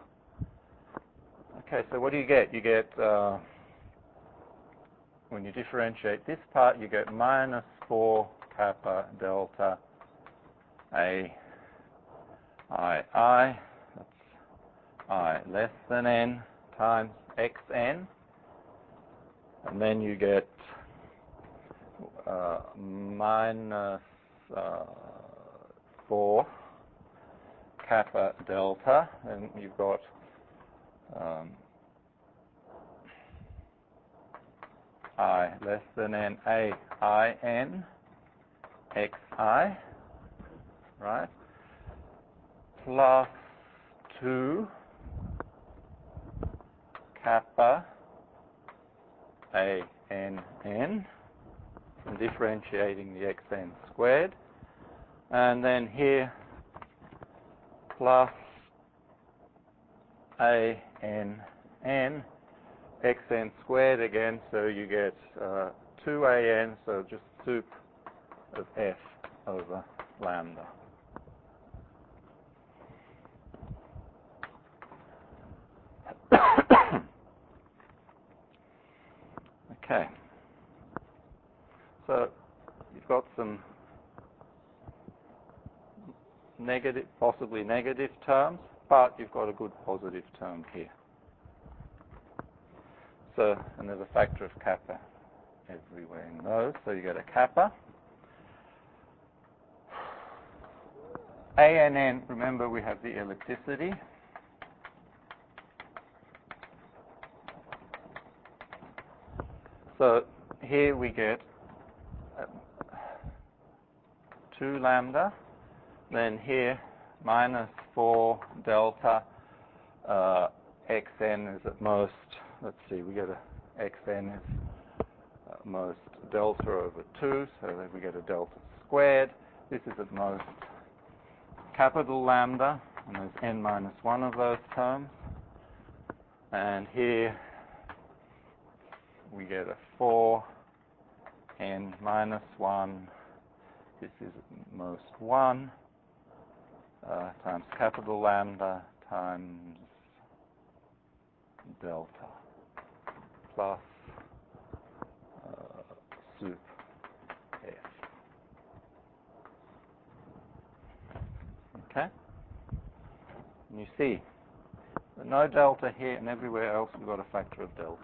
okay, so what do you get? You get, uh, when you differentiate this part, you get minus four kappa delta A I I, that's I less than n times xn, and then you get uh, minus uh, four kappa delta, and you've got um, I less than n A I n xi, right, plus two kappa A n n, and differentiating the xn squared. And then here, plus a n n, xn squared again, so you get uh, two a n, so just sup of f over lambda. Okay. So you've got some negative, possibly negative terms, but you've got a good positive term here. So, and there's a factor of kappa everywhere in those, so you get a kappa. A and n, remember we have the ellipticity. So here we get uh, two lambda, then here minus four delta, uh, xn is at most, let's see, we get a xn is at most delta over two, so then we get a delta squared. This is at most capital lambda, and there's n minus one of those terms. And here we get a four n minus one, this is at most one, uh, times capital lambda times delta plus uh, sup f. Okay? And you see, no delta here, and everywhere else we've got a factor of delta.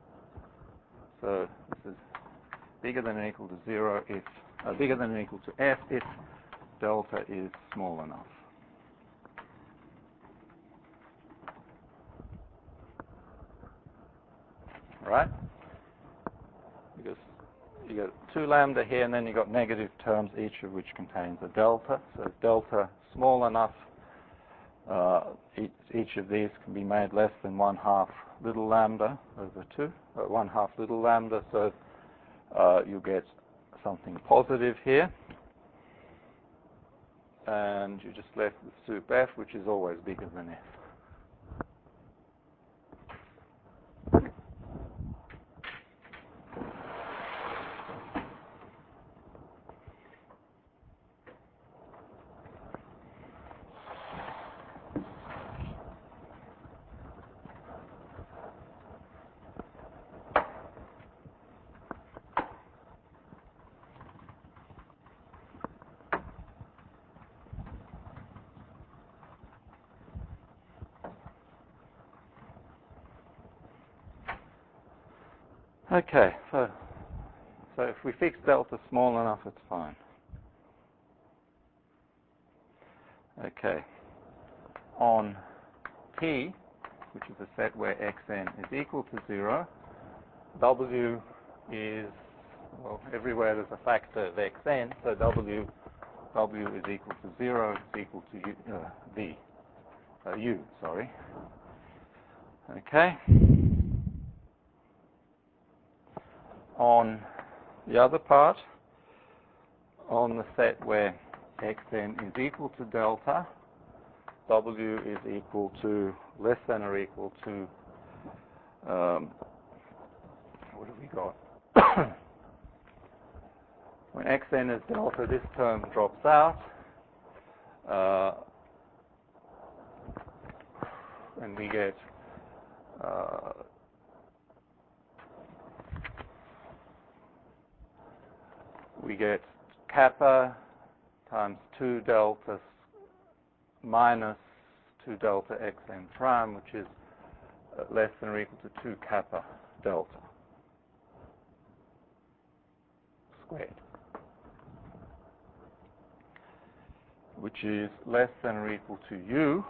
So this is bigger than or equal to zero if, uh, bigger than or equal to f if delta is small enough. Right? Because you got two lambda here, and then you got negative terms, each of which contains a delta. So if delta small enough, uh, each, each of these can be made less than one half little lambda over two, uh, one half little lambda, so uh, you get something positive here. And you're just left with sup f, which is always bigger than f. Okay, so so if we fix delta small enough, it's fine. Okay, on T, which is a set where xn is equal to zero, W is, well, everywhere there's a factor of xn, so W W is equal to zero, is equal to U, uh, V, uh, U, sorry. Okay. On the other part, on the set where xn is equal to delta, W is equal to less than or equal to, um, what have we got? When xn is delta, this term drops out, uh, and we get uh, we get kappa times two delta minus two delta xn prime, which is less than or equal to two kappa delta squared, which is less than or equal to u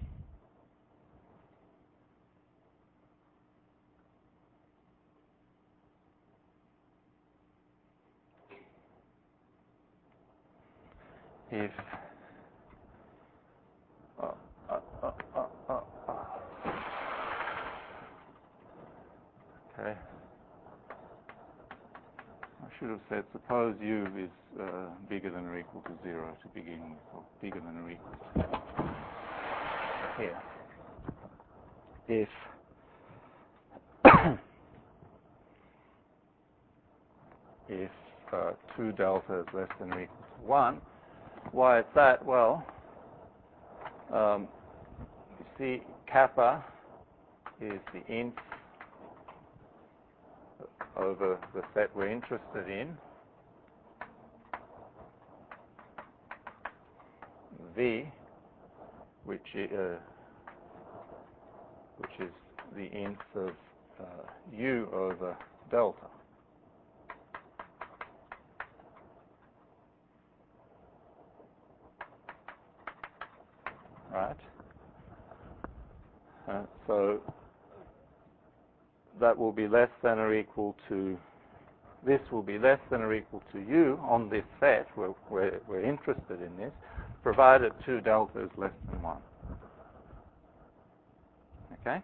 if uh, uh, uh, uh, uh, uh. Okay. have said, suppose u is uh, bigger than or equal to zero to begin with, or bigger than or equal to here. If if uh, two delta is less than or equal to one, why is that? Well, um, you see, kappa is the inf over the set we're interested in. V, which is, uh, which is the inf of uh, u over delta. Right? Uh, so that will be less than or equal to, this will be less than or equal to u on this set, we're, we're, we're interested in this, provided two delta is less than one. Okay?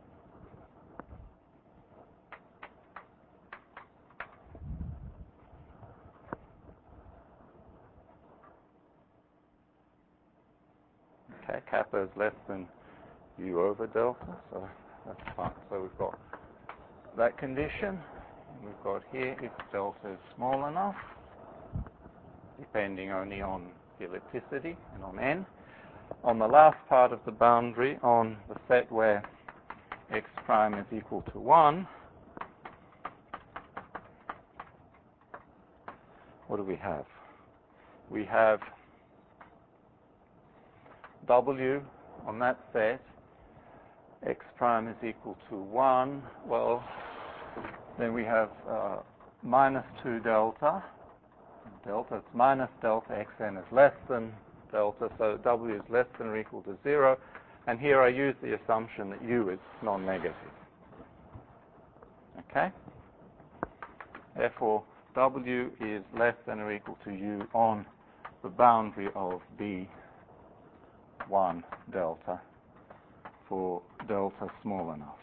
Okay, kappa is less than u over delta, so that's fine. So we've got that condition. We've got here if delta is small enough, depending only on the ellipticity and on n. On the last part of the boundary, on the set where x prime is equal to one, what do we have? We have w on that set, x prime is equal to one. Well, then we have uh, minus two delta. Delta, it's minus delta, xn is less than delta, so w is less than or equal to zero. And here I use the assumption that u is non-negative. Okay? Therefore, w is less than or equal to u on the boundary of b one delta for delta small enough.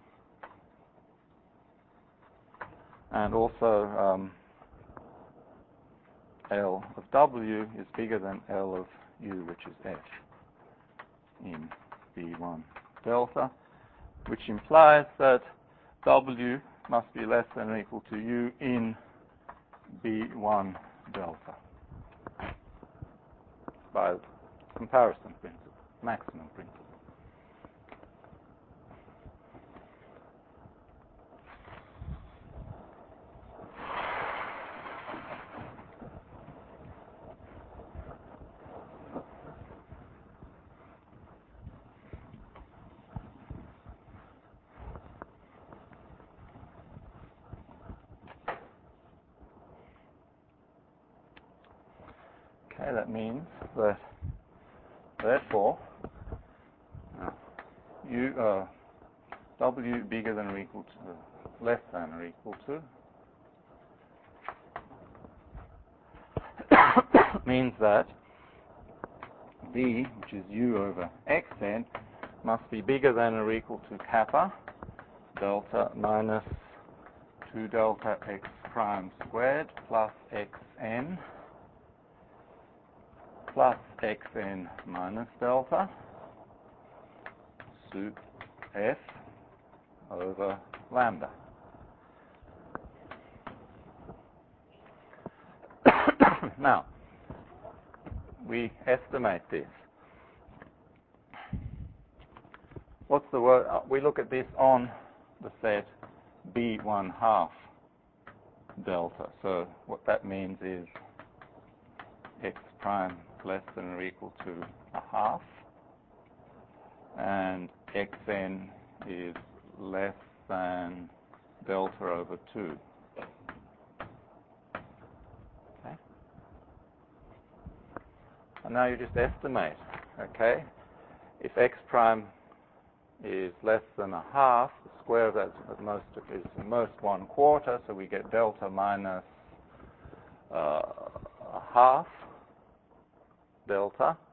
And also, um, L of w is bigger than L of u, which is f in b one delta, which implies that w must be less than or equal to u in b one delta by comparison principle, maximum principle. Okay, that means that therefore uh, u uh, w bigger than or equal to less than or equal to means that b, which is u over xn, must be bigger than or equal to kappa delta minus two delta x prime squared plus xn plus xn minus delta sup f over lambda. Now, we estimate this. What's the word? Uh, we look at this on the set b one half delta. So what that means is x prime less than or equal to a half, and xn is less than delta over two. Okay? And now you just estimate, okay? If x prime is less than a half, the square of that at most is at most one quarter, so we get delta minus uh, a half delta.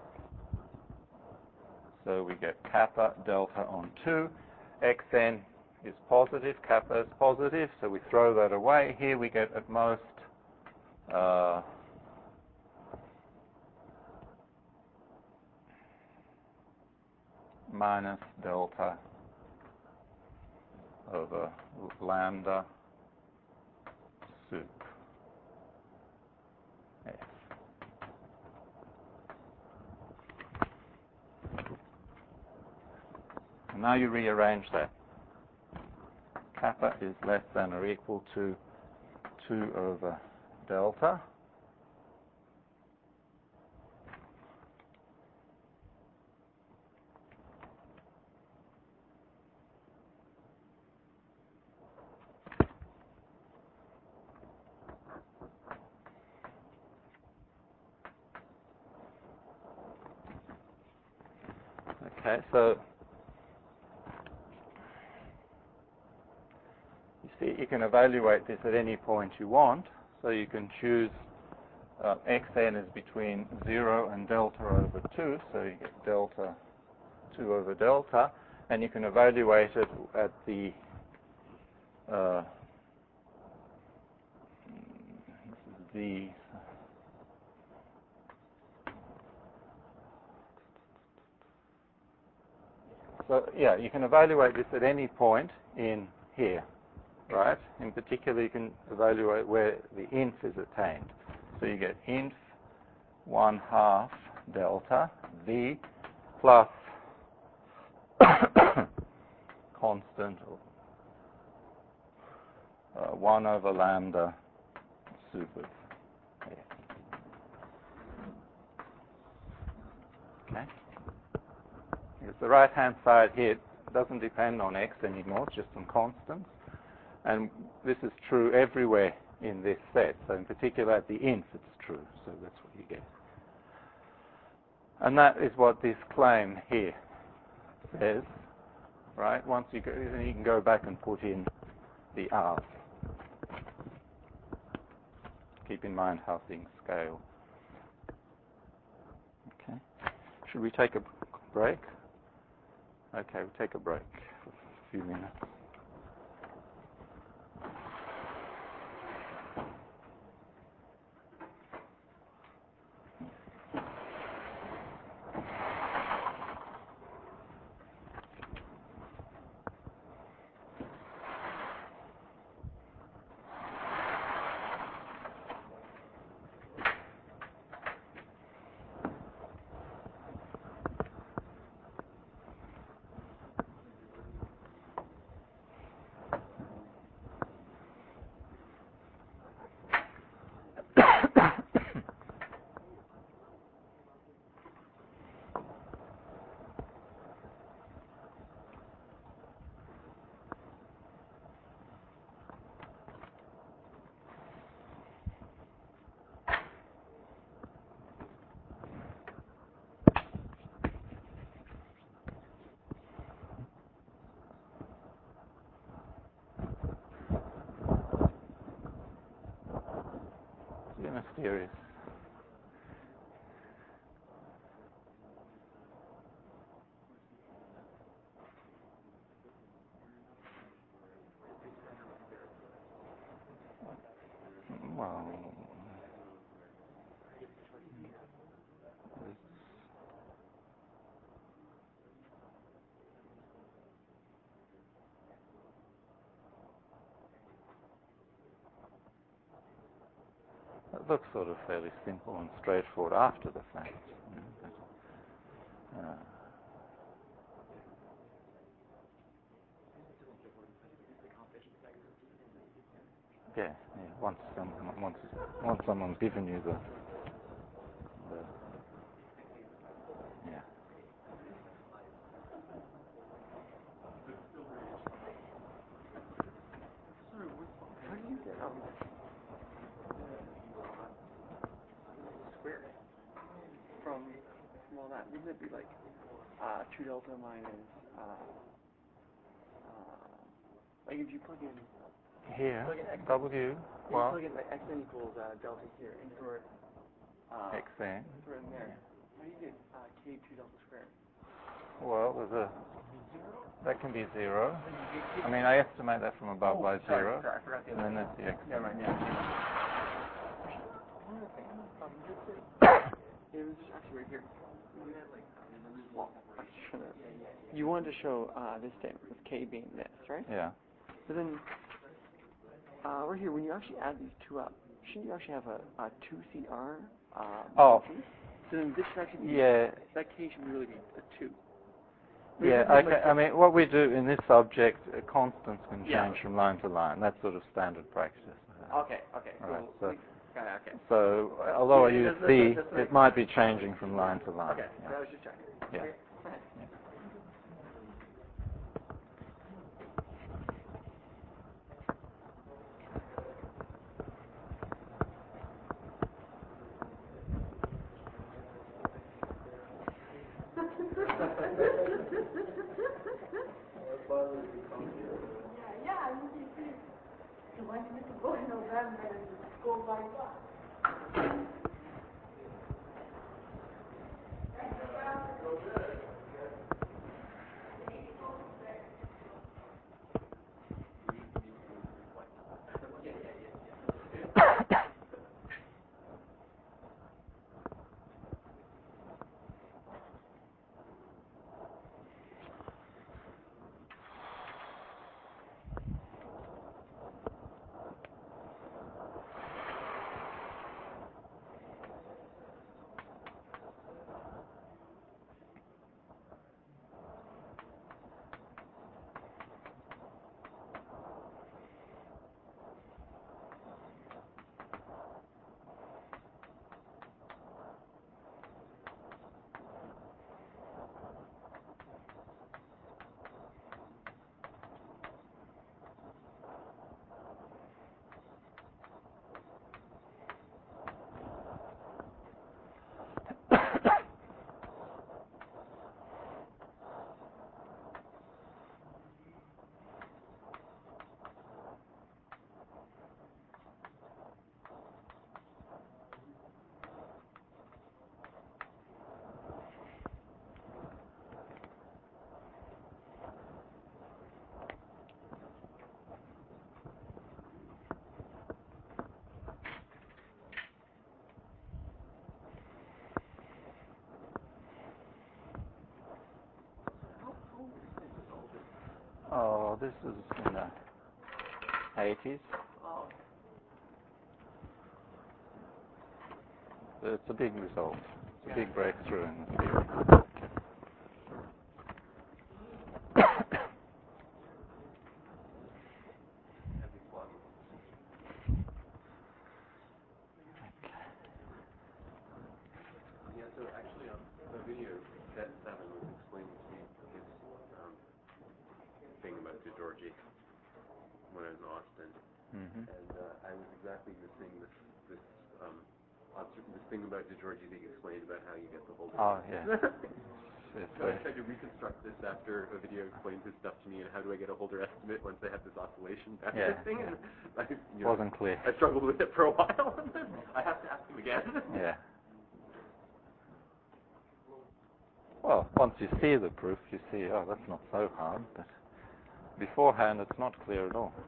So we get kappa delta on two. Xn is positive, kappa is positive, so we throw that away. Here we get at most uh, minus delta over lambda sup F. And now you rearrange that. Kappa is less than or equal to two over delta. Okay, so you see you can evaluate this at any point you want. So you can choose uh, xn is between zero and delta over two, so you get delta two over delta, and you can evaluate it at the uh, this is the So, yeah, you can evaluate this at any point in here, right? In particular, you can evaluate where the inf is attained. So you get inf one half delta v plus constant uh, one over lambda sup of f. Okay? Because the right-hand side here doesn't depend on x anymore, it's just on constants. And this is true everywhere in this set. So in particular at the inf it's true. So that's what you get. And that is what this claim here says, right? Once you go, then you can go back and put in the r's. Keep in mind how things scale. Okay. Should we take a break? Okay, we'll take a break for a few minutes. Mysterious. Well, it looks sort of fairly simple and straightforward after the fact. Uh, yeah, yeah. Once, some, once, once someone's given you the, the yeah. How do you get um, square from from all that? Wouldn't it be like uh, two delta minus uh, uh, like if you plug in Here, plug in x, W, you well, plug in like xn equals uh, delta here and throw it uh, xn. throw it in there. How do you get uh, k two delta squared? Well, there's a that can be zero. I mean, I estimate that from above oh, by sorry, zero. Sorry, I forgot the and other then there's the x. Never mind, yeah. One other thing. Um, this it was just actually right here. Well, I was just gonna- you wanted to show uh, this statement with k being this, right? Yeah. But then, uh, right here, when you actually add these two up, shouldn't you actually have a, a two C R? Uh, Oh. multi? So then this should actually be, Yeah. that k should really be a two. Yeah, Maybe okay. like I mean, what we do in this object, uh, constants can change Yeah. from line to line. That's sort of standard practice. Okay, okay. Right, So, so- we- okay, okay. So, uh, although I Yeah, use that's- C, that's- that's it might be changing from line to line. Okay, Yeah. I was just checking. Yeah. Okay. Yeah, you see, so when you go in November and go by what? Oh, this is in the eighties. Oh, It's a big result. It's a Yeah. big breakthrough in the field. Yeah, so actually on the video, that seven was explaining to me his um, thing about DeGiorgi when I was in Austin, Mm-hmm. and uh, I was exactly missing this this um, obser- this thing about DeGiorgi that you explained about how you get the whole. Oh, yeah. It's So I very- tried to reconstruct this after a video explained this stuff to me, and how do I get a Holder estimate once I have this oscillation Yeah, factor thing? yeah. And I, you know, Wasn't clear. I struggled with it for a while, and then I have to ask him again. Yeah. Well, once you see the proof, you see, oh, that's not so hard, but beforehand it's not clear at all.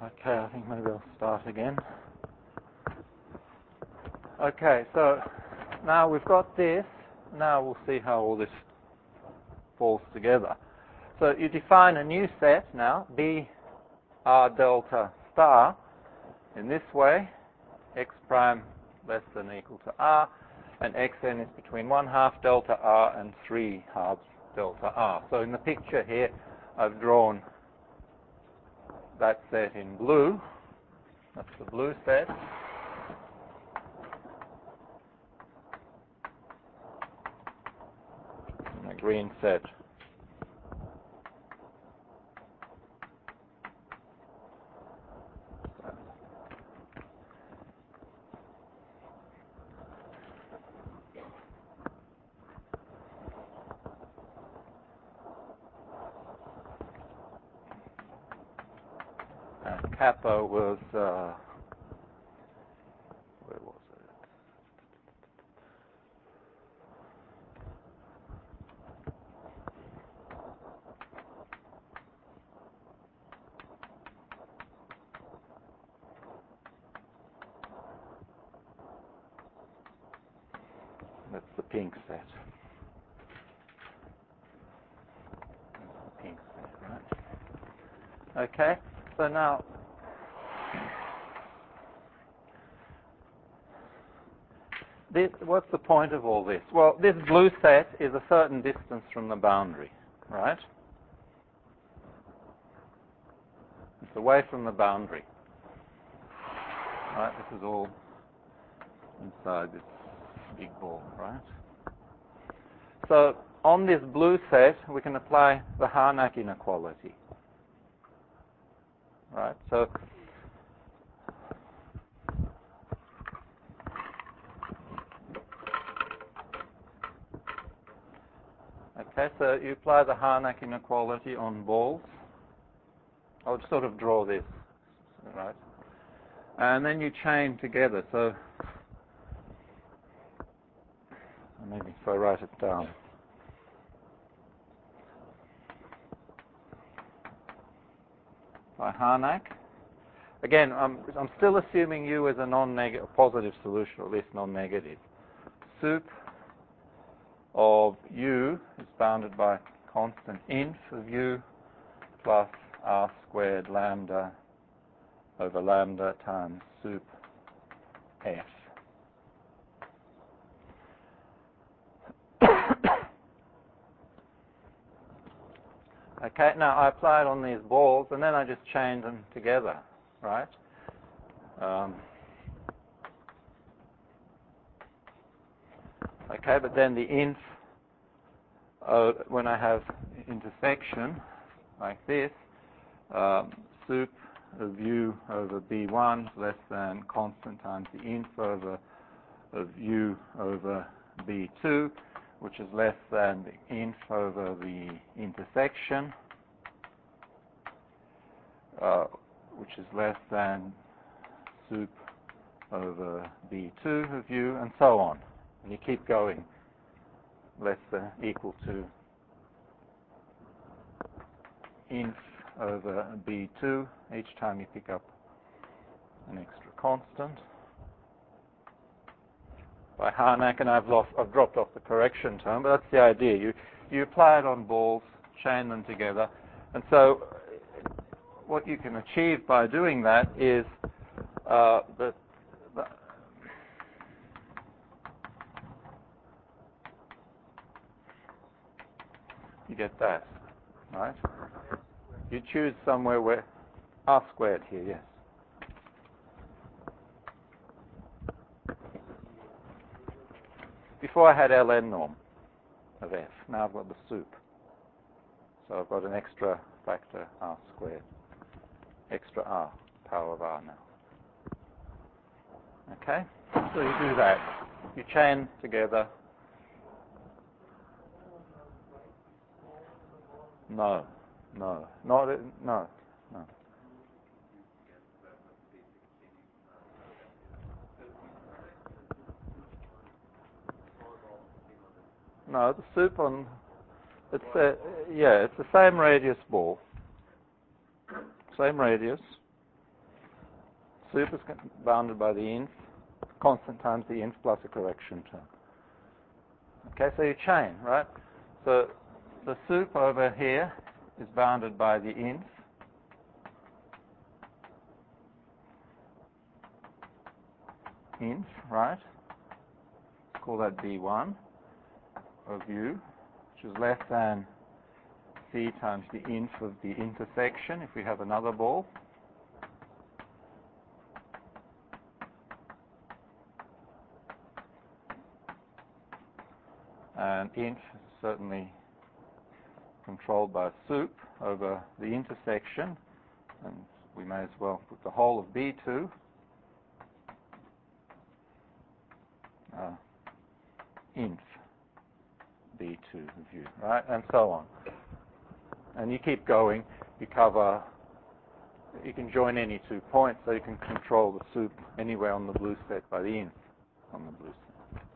Okay, I think maybe I'll start again. Okay, so now we've got this. Now we'll see how all this falls together. So you define a new set now, B R delta star, in this way, x prime less than or equal to r, and xn is between one half delta r and three halves delta r. So in the picture here, I've drawn that set in blue. That's the blue set. And the green set. And kappa was, uh, where was it? That's the pink set. That's the pink set, right? Okay. So now, this, what's the point of all this? Well, this blue set is a certain distance from the boundary, right? It's away from the boundary. Right, this is all inside this big ball, right? So on this blue set, we can apply the Harnack inequality. Right, so okay, so you apply the Harnack inequality on balls. I'll sort of draw this, right? And then you chain together. So maybe if I write it down. By Harnack. Again, I'm, I'm still assuming U as a non-negative, positive solution, or at least non-negative. Sup of U is bounded by constant inf of U plus R squared lambda over lambda times sup F. Okay, now I apply it on these balls, and then I just chain them together, right? Um, okay, but then the inf, uh, when I have intersection like this, um, sup of U over B one is less than constant times the inf over of U over B two, which is less than the inf over the intersection, uh, which is less than sup over B two of U, and so on. And you keep going, less than equal to inf over B two each time you pick up an extra constant. By Harnack, and I've lost, I've dropped off the correction term, but that's the idea. You you apply it on balls, chain them together, and so what you can achieve by doing that is uh, that the, you get that, right? You choose somewhere where R squared here, yes. Before I had ln norm of F. Now I've got the sup. So I've got an extra factor R squared. Extra R, power of R now. Okay? So you do that. You chain together. No. No. Not, no. No. No, the sup on, it's a, yeah, it's the same radius ball. Same radius. soup is bounded by the inf, constant times the inf plus a correction term. Okay, so you chain, right? So the soup over here is bounded by the inf, inf, right? Let's call that B one of u, which is less than C times the inf of the intersection if we have another ball. And inf is certainly controlled by soup over the intersection, and we may as well put the whole of B two uh, inf B two of u, right, and so on. And you keep going, you cover, you can join any two points, so you can control the soup anywhere on the blue set by the inf on the blue set.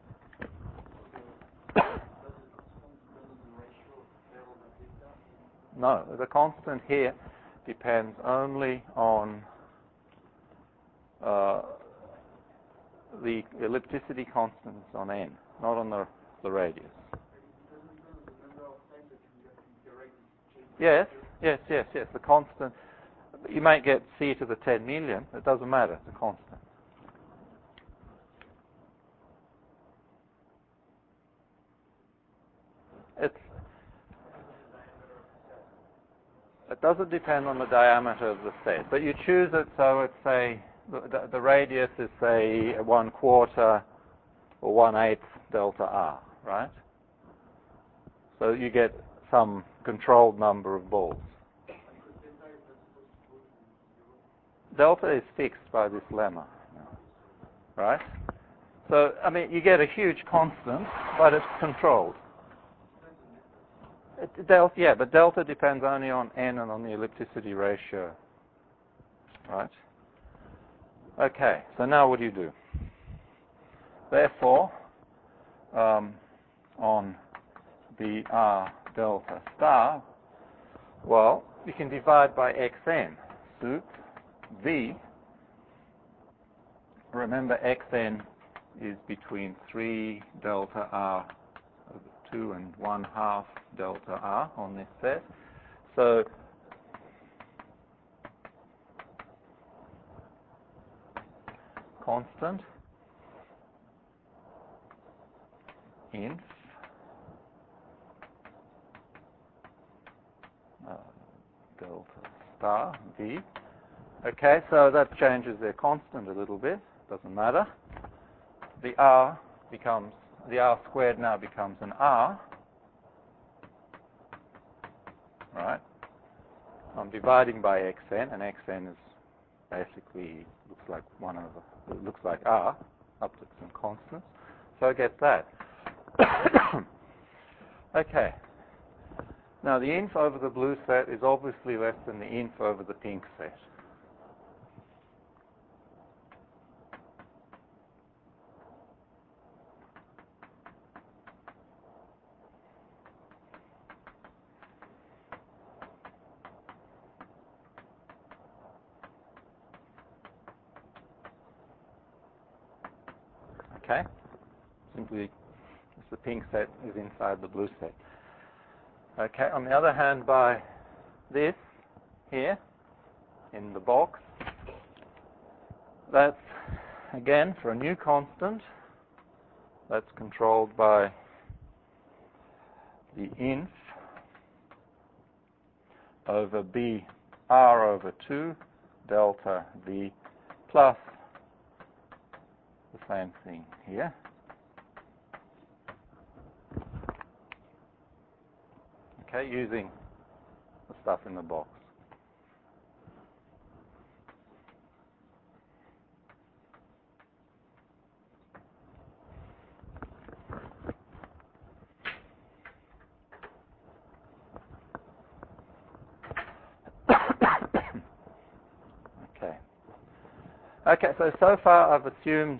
No, the constant here depends only on uh, the ellipticity constant is on n, not on the, the radius. Yes, yes, yes, yes. The constant. You might get c to the ten million. It doesn't matter. It's a constant. It's. It doesn't depend on the diameter of the set, but you choose it so it's say the, the radius is say one quarter or one eighth delta r, right? So you get some controlled number of balls. Delta is fixed by this lemma, right? So I mean, you get a huge constant, but it's controlled. It, delta, yeah, but delta depends only on n and on the ellipticity ratio, right? Okay, so now what do you do? Therefore, um, on the r delta star, well, you can divide by xn. Soup v, remember xn is between three delta r over two and one half delta r on this set. So constant inf uh, delta star v. Okay, so that changes their constant a little bit. Doesn't matter. The r becomes the r squared now becomes an r. Right? I'm dividing by xn, and xn is basically looks like one over. It looks like r up to some constants. So I get that. Okay. Now the inf over the blue set is obviously less than the inf over the pink set. Okay? Simply, the pink set is inside the blue set. Okay, on the other hand, by this here in the box, that's, again, for a new constant, that's controlled by the inf over b r over two delta v plus the same thing here. Okay, using the stuff in the box. Okay. Okay, so so far I've assumed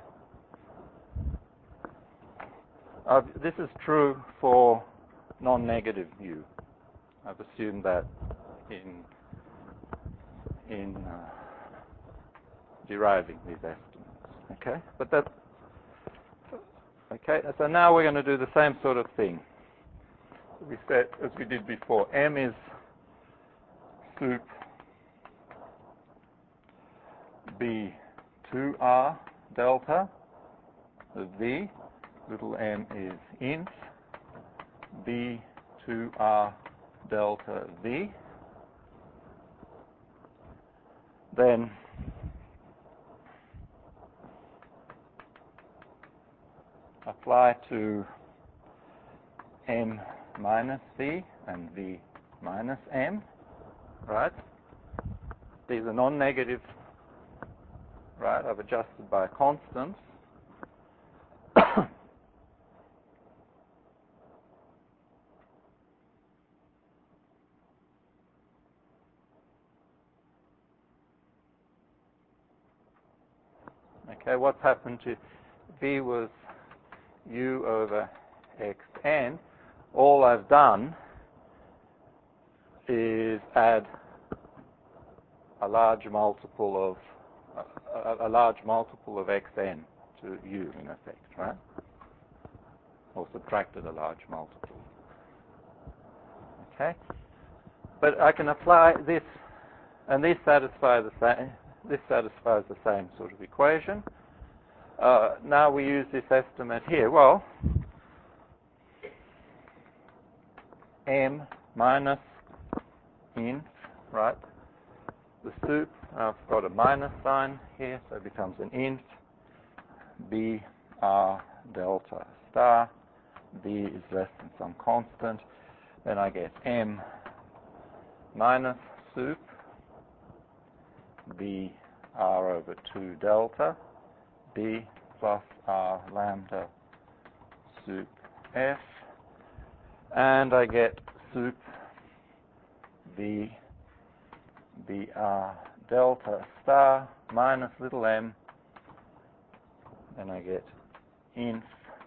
uh, this is true for non-negative u. I've assumed that in in uh, deriving these estimates. Okay, but that. Okay, so now we're going to do the same sort of thing. We said as we did before. M is sup B two R delta of V. Little m is int B two R delta V. Then apply to m minus V and V minus m, right? These are non-negative, right? I've adjusted by constants. Okay, what's happened to V was u over xn. All I've done is add a large multiple of a, a large multiple of xn to u in effect, right? Or subtracted a large multiple. Okay, but I can apply this, and these satisfy the same. This satisfies the same sort of equation. Uh, now we use this estimate here. Well, m minus int, right? The sup, I've got a minus sign here, so it becomes an int b r delta star. B is less than some constant. Then I get m minus sup b r over two delta b plus r lambda sup f, and I get sup b br delta star minus little m, and I get inf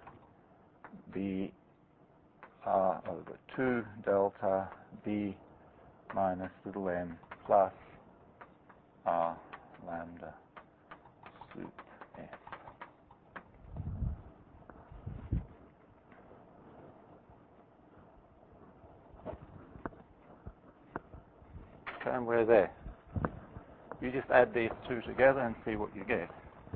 b r over two delta b minus little m plus r lambda sup f. Okay, and we're there. You just add these two together and see what you get.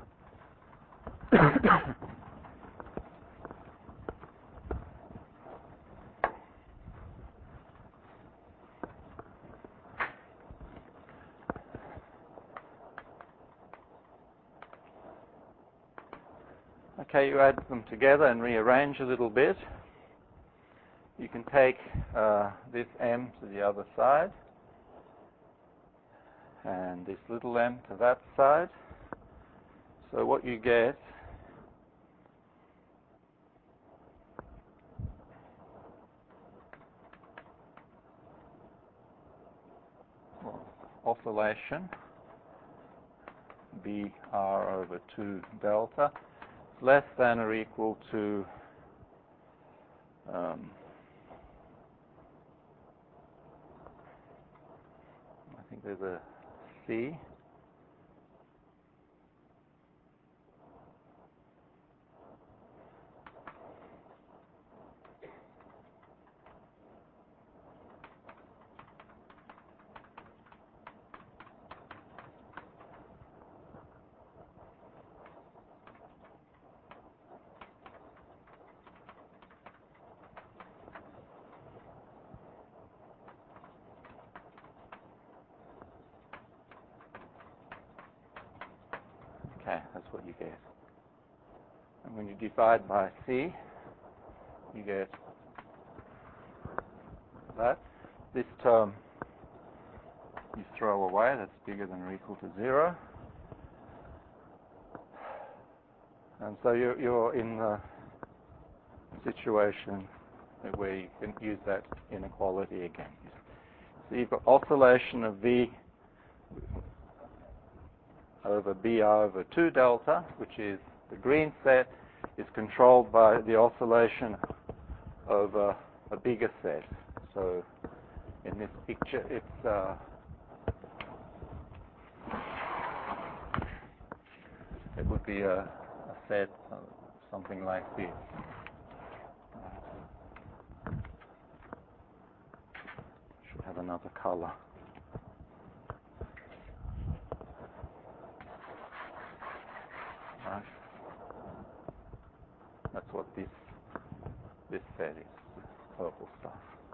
Okay, you add them together and rearrange a little bit. You can take uh, this m to the other side and this little m to that side. So what you get well, oscillation B r over two delta less than or equal to um, I think there's a C. Okay, that's what you get. And when you divide by C, you get that. This term you throw away, that's bigger than or equal to zero. And so you're, you're in the situation where you can use that inequality again. So you've got oscillation of V over B r over two delta, which is the green set, is controlled by the oscillation over a bigger set. So in this picture, it's uh, be a, a set, uh, something like this. Should have another color. Right. That's what this this set is, the purple stuff.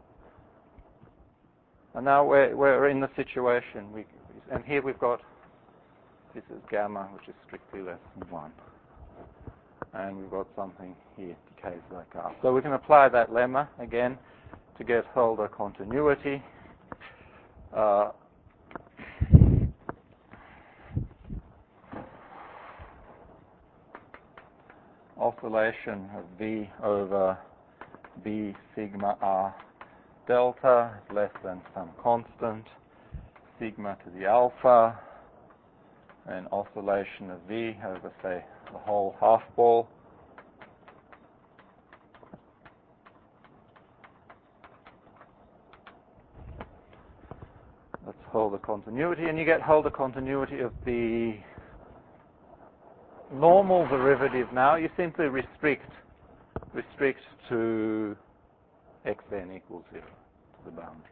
And now we're we're in the situation. We and here we've got this is gamma, which is strictly less than one, and we've got something here decays like R. So we can apply that lemma again to get Hölder continuity. Uh, oscillation of V over B sigma R delta is less than some constant, sigma to the alpha, and oscillation of V over, say, the whole half ball. Let's hold the continuity, and you get Hölder continuity of the normal derivative. Now you simply restrict restrict to xn equals zero to the boundary.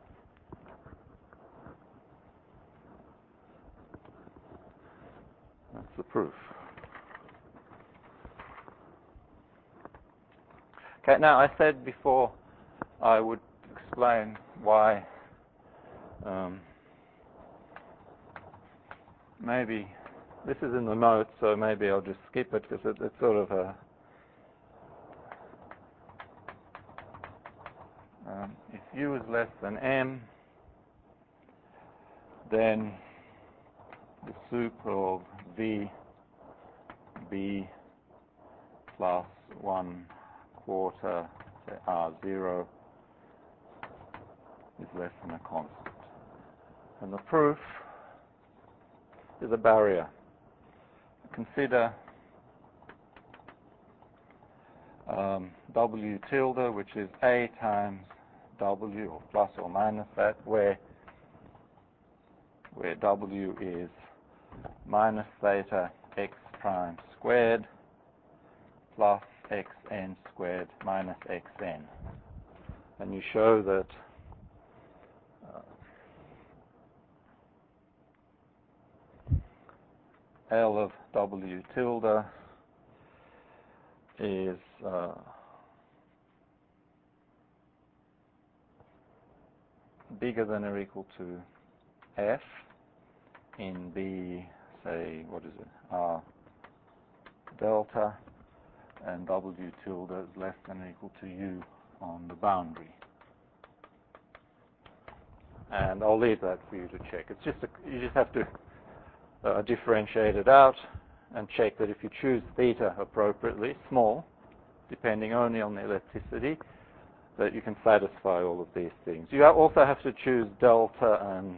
That's the proof. Okay, now I said before I would explain why um, maybe this is in the notes, so maybe I'll just skip it because it, it's sort of a um, if u is less than m, then the sup of v b plus one quarter, say r zero, is less than a constant. And the proof is a barrier. Consider um, W tilde, which is A times W, or plus or minus that, where where W is minus theta x prime squared plus xn squared minus xn. And you show that uh, L of W tilde is uh, bigger than or equal to F in B, say, what is it, R delta, and W tilde is less than or equal to U on the boundary. And I'll leave that for you to check. It's just a, you just have to uh, differentiate it out and check that if you choose theta appropriately, small, depending only on the elasticity, that you can satisfy all of these things. You also have to choose delta and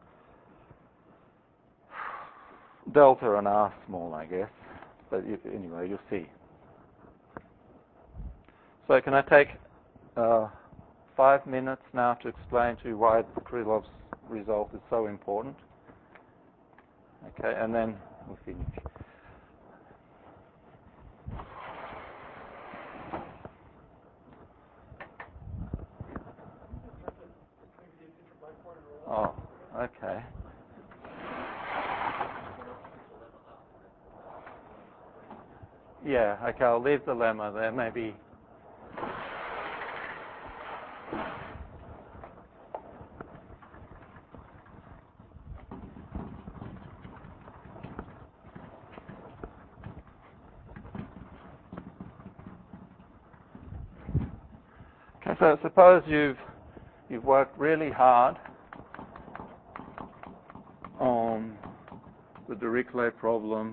delta and R small, I guess. But you, anyway, you'll see. So can I take uh, five minutes now to explain to you why Krylov's result is so important? Okay, and then we'll finish. Oh, okay. Yeah, okay, I'll leave the lemma there, maybe. Okay, so suppose you've you've worked really hard on the Dirichlet problem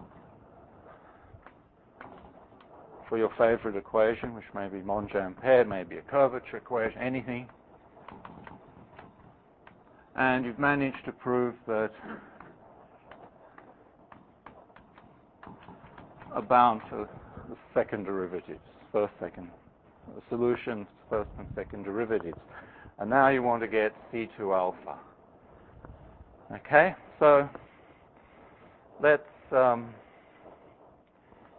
for your favorite equation, which may be Monge-Ampere, maybe a curvature equation, anything. And you've managed to prove that a bound to the second derivatives, first, second, the solutions, first and second derivatives. And now you want to get C two alpha. Okay, so let's um,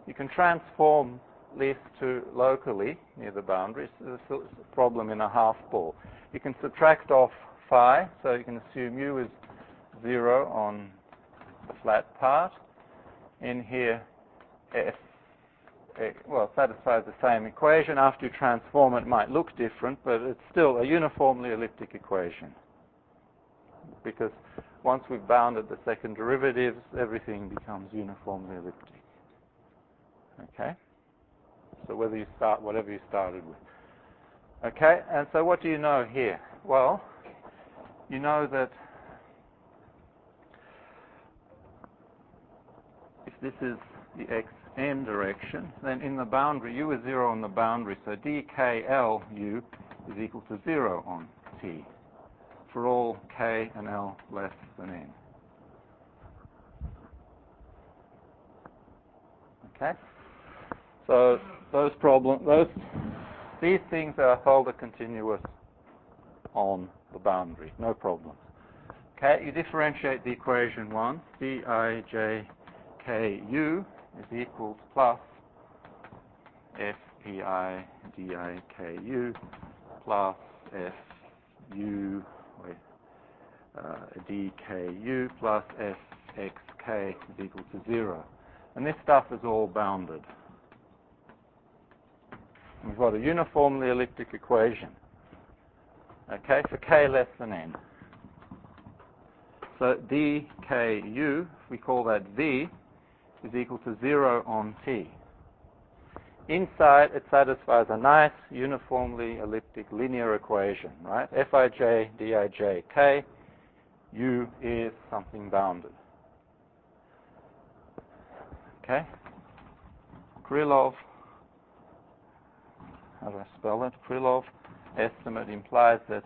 You can transform this to locally near the boundary. So this is a problem in a half ball. You can subtract off phi, so you can assume u is zero on the flat part. In here, f, well, satisfies the same equation. After you transform it, it might look different, but it's still a uniformly elliptic equation. Because once we've bounded the second derivatives, everything becomes uniformly elliptic. Okay? So whether you start, whatever you started with. Okay, and so what do you know here? Well, you know that if this is the xn direction, then in the boundary, u is zero on the boundary, so dkl u is equal to zero on t for all k and l less than n. Okay? So those problems, those, these things are Hölder continuous on the boundary, no problem. Okay, you differentiate the equation once, dij ku is equals plus fpi diku plus fu uh, dku plus fxk is equal to zero. And this stuff is all bounded. We've got a uniformly elliptic equation, okay, for k less than n. So dku, if we call that v, is equal to zero on t. Inside, it satisfies a nice uniformly elliptic linear equation, right? Fij dij k, u is something bounded. Okay? Krylov, how do I spell it? Krylov estimate implies that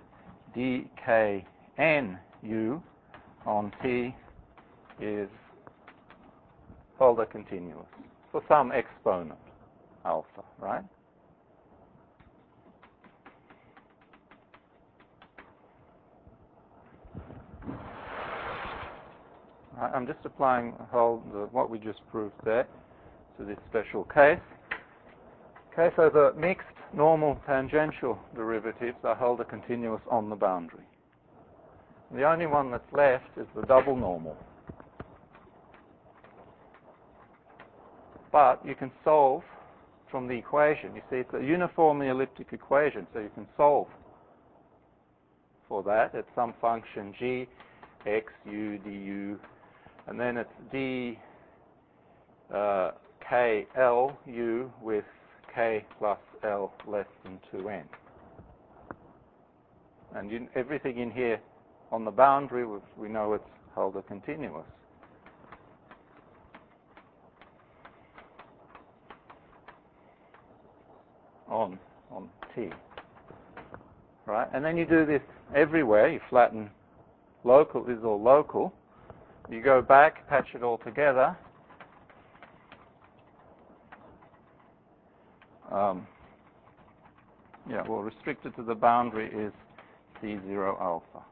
dkn u on t is Hölder continuous for some exponent, alpha, right? I'm just applying Hölder, what we just proved there to this special case. Okay, so the mixed normal tangential derivatives are Hölder continuous on the boundary. The only one that's left is the double normal. But you can solve from the equation. You see, it's a uniformly elliptic equation, so you can solve for that at some function g, x, u, du, and then it's d uh, k l u with k plus l less than two n. And you, everything in here on the boundary, we know it's Hölder continuous. On, on t. Right? And then you do this everywhere. You flatten local, this is all local. You go back, patch it all together. Um, yeah, well, restricted to the boundary is C zero alpha.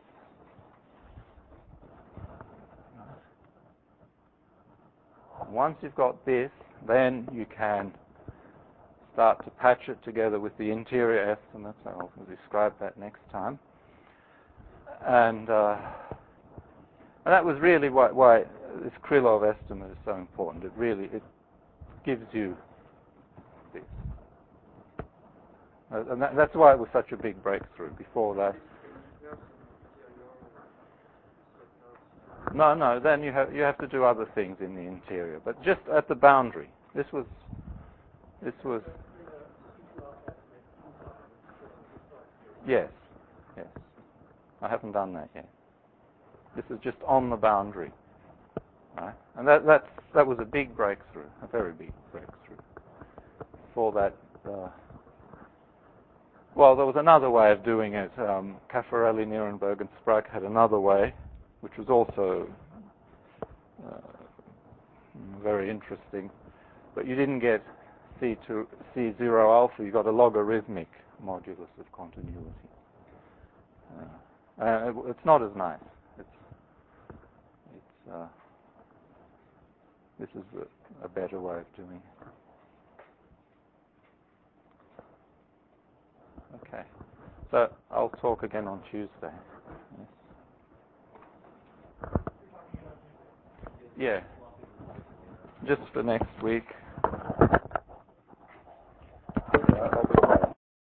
Once you've got this, then you can start to patch it together with the interior estimates. I'll describe that next time. And, uh, and that was really why, why this Krylov estimate is so important. It really it gives you this. Uh, and that, that's why it was such a big breakthrough. Before that, no, no. Then you have you have to do other things in the interior, but just at the boundary. This was this was yes, yes. I haven't done that yet. This is just on the boundary, right? And that that's that was a big breakthrough, a very big breakthrough. For that. Uh, Well, there was another way of doing it. Um, Caffarelli, Nierenberg, and Sprague had another way, which was also uh, very interesting. But you didn't get C to C zero alpha. You got a logarithmic modulus of continuity. Uh, uh, it, it's not as nice. It's it's uh, This is a, a better way of doing it. Okay. So I'll talk again on Tuesday. Yes. Yeah. Just for next week.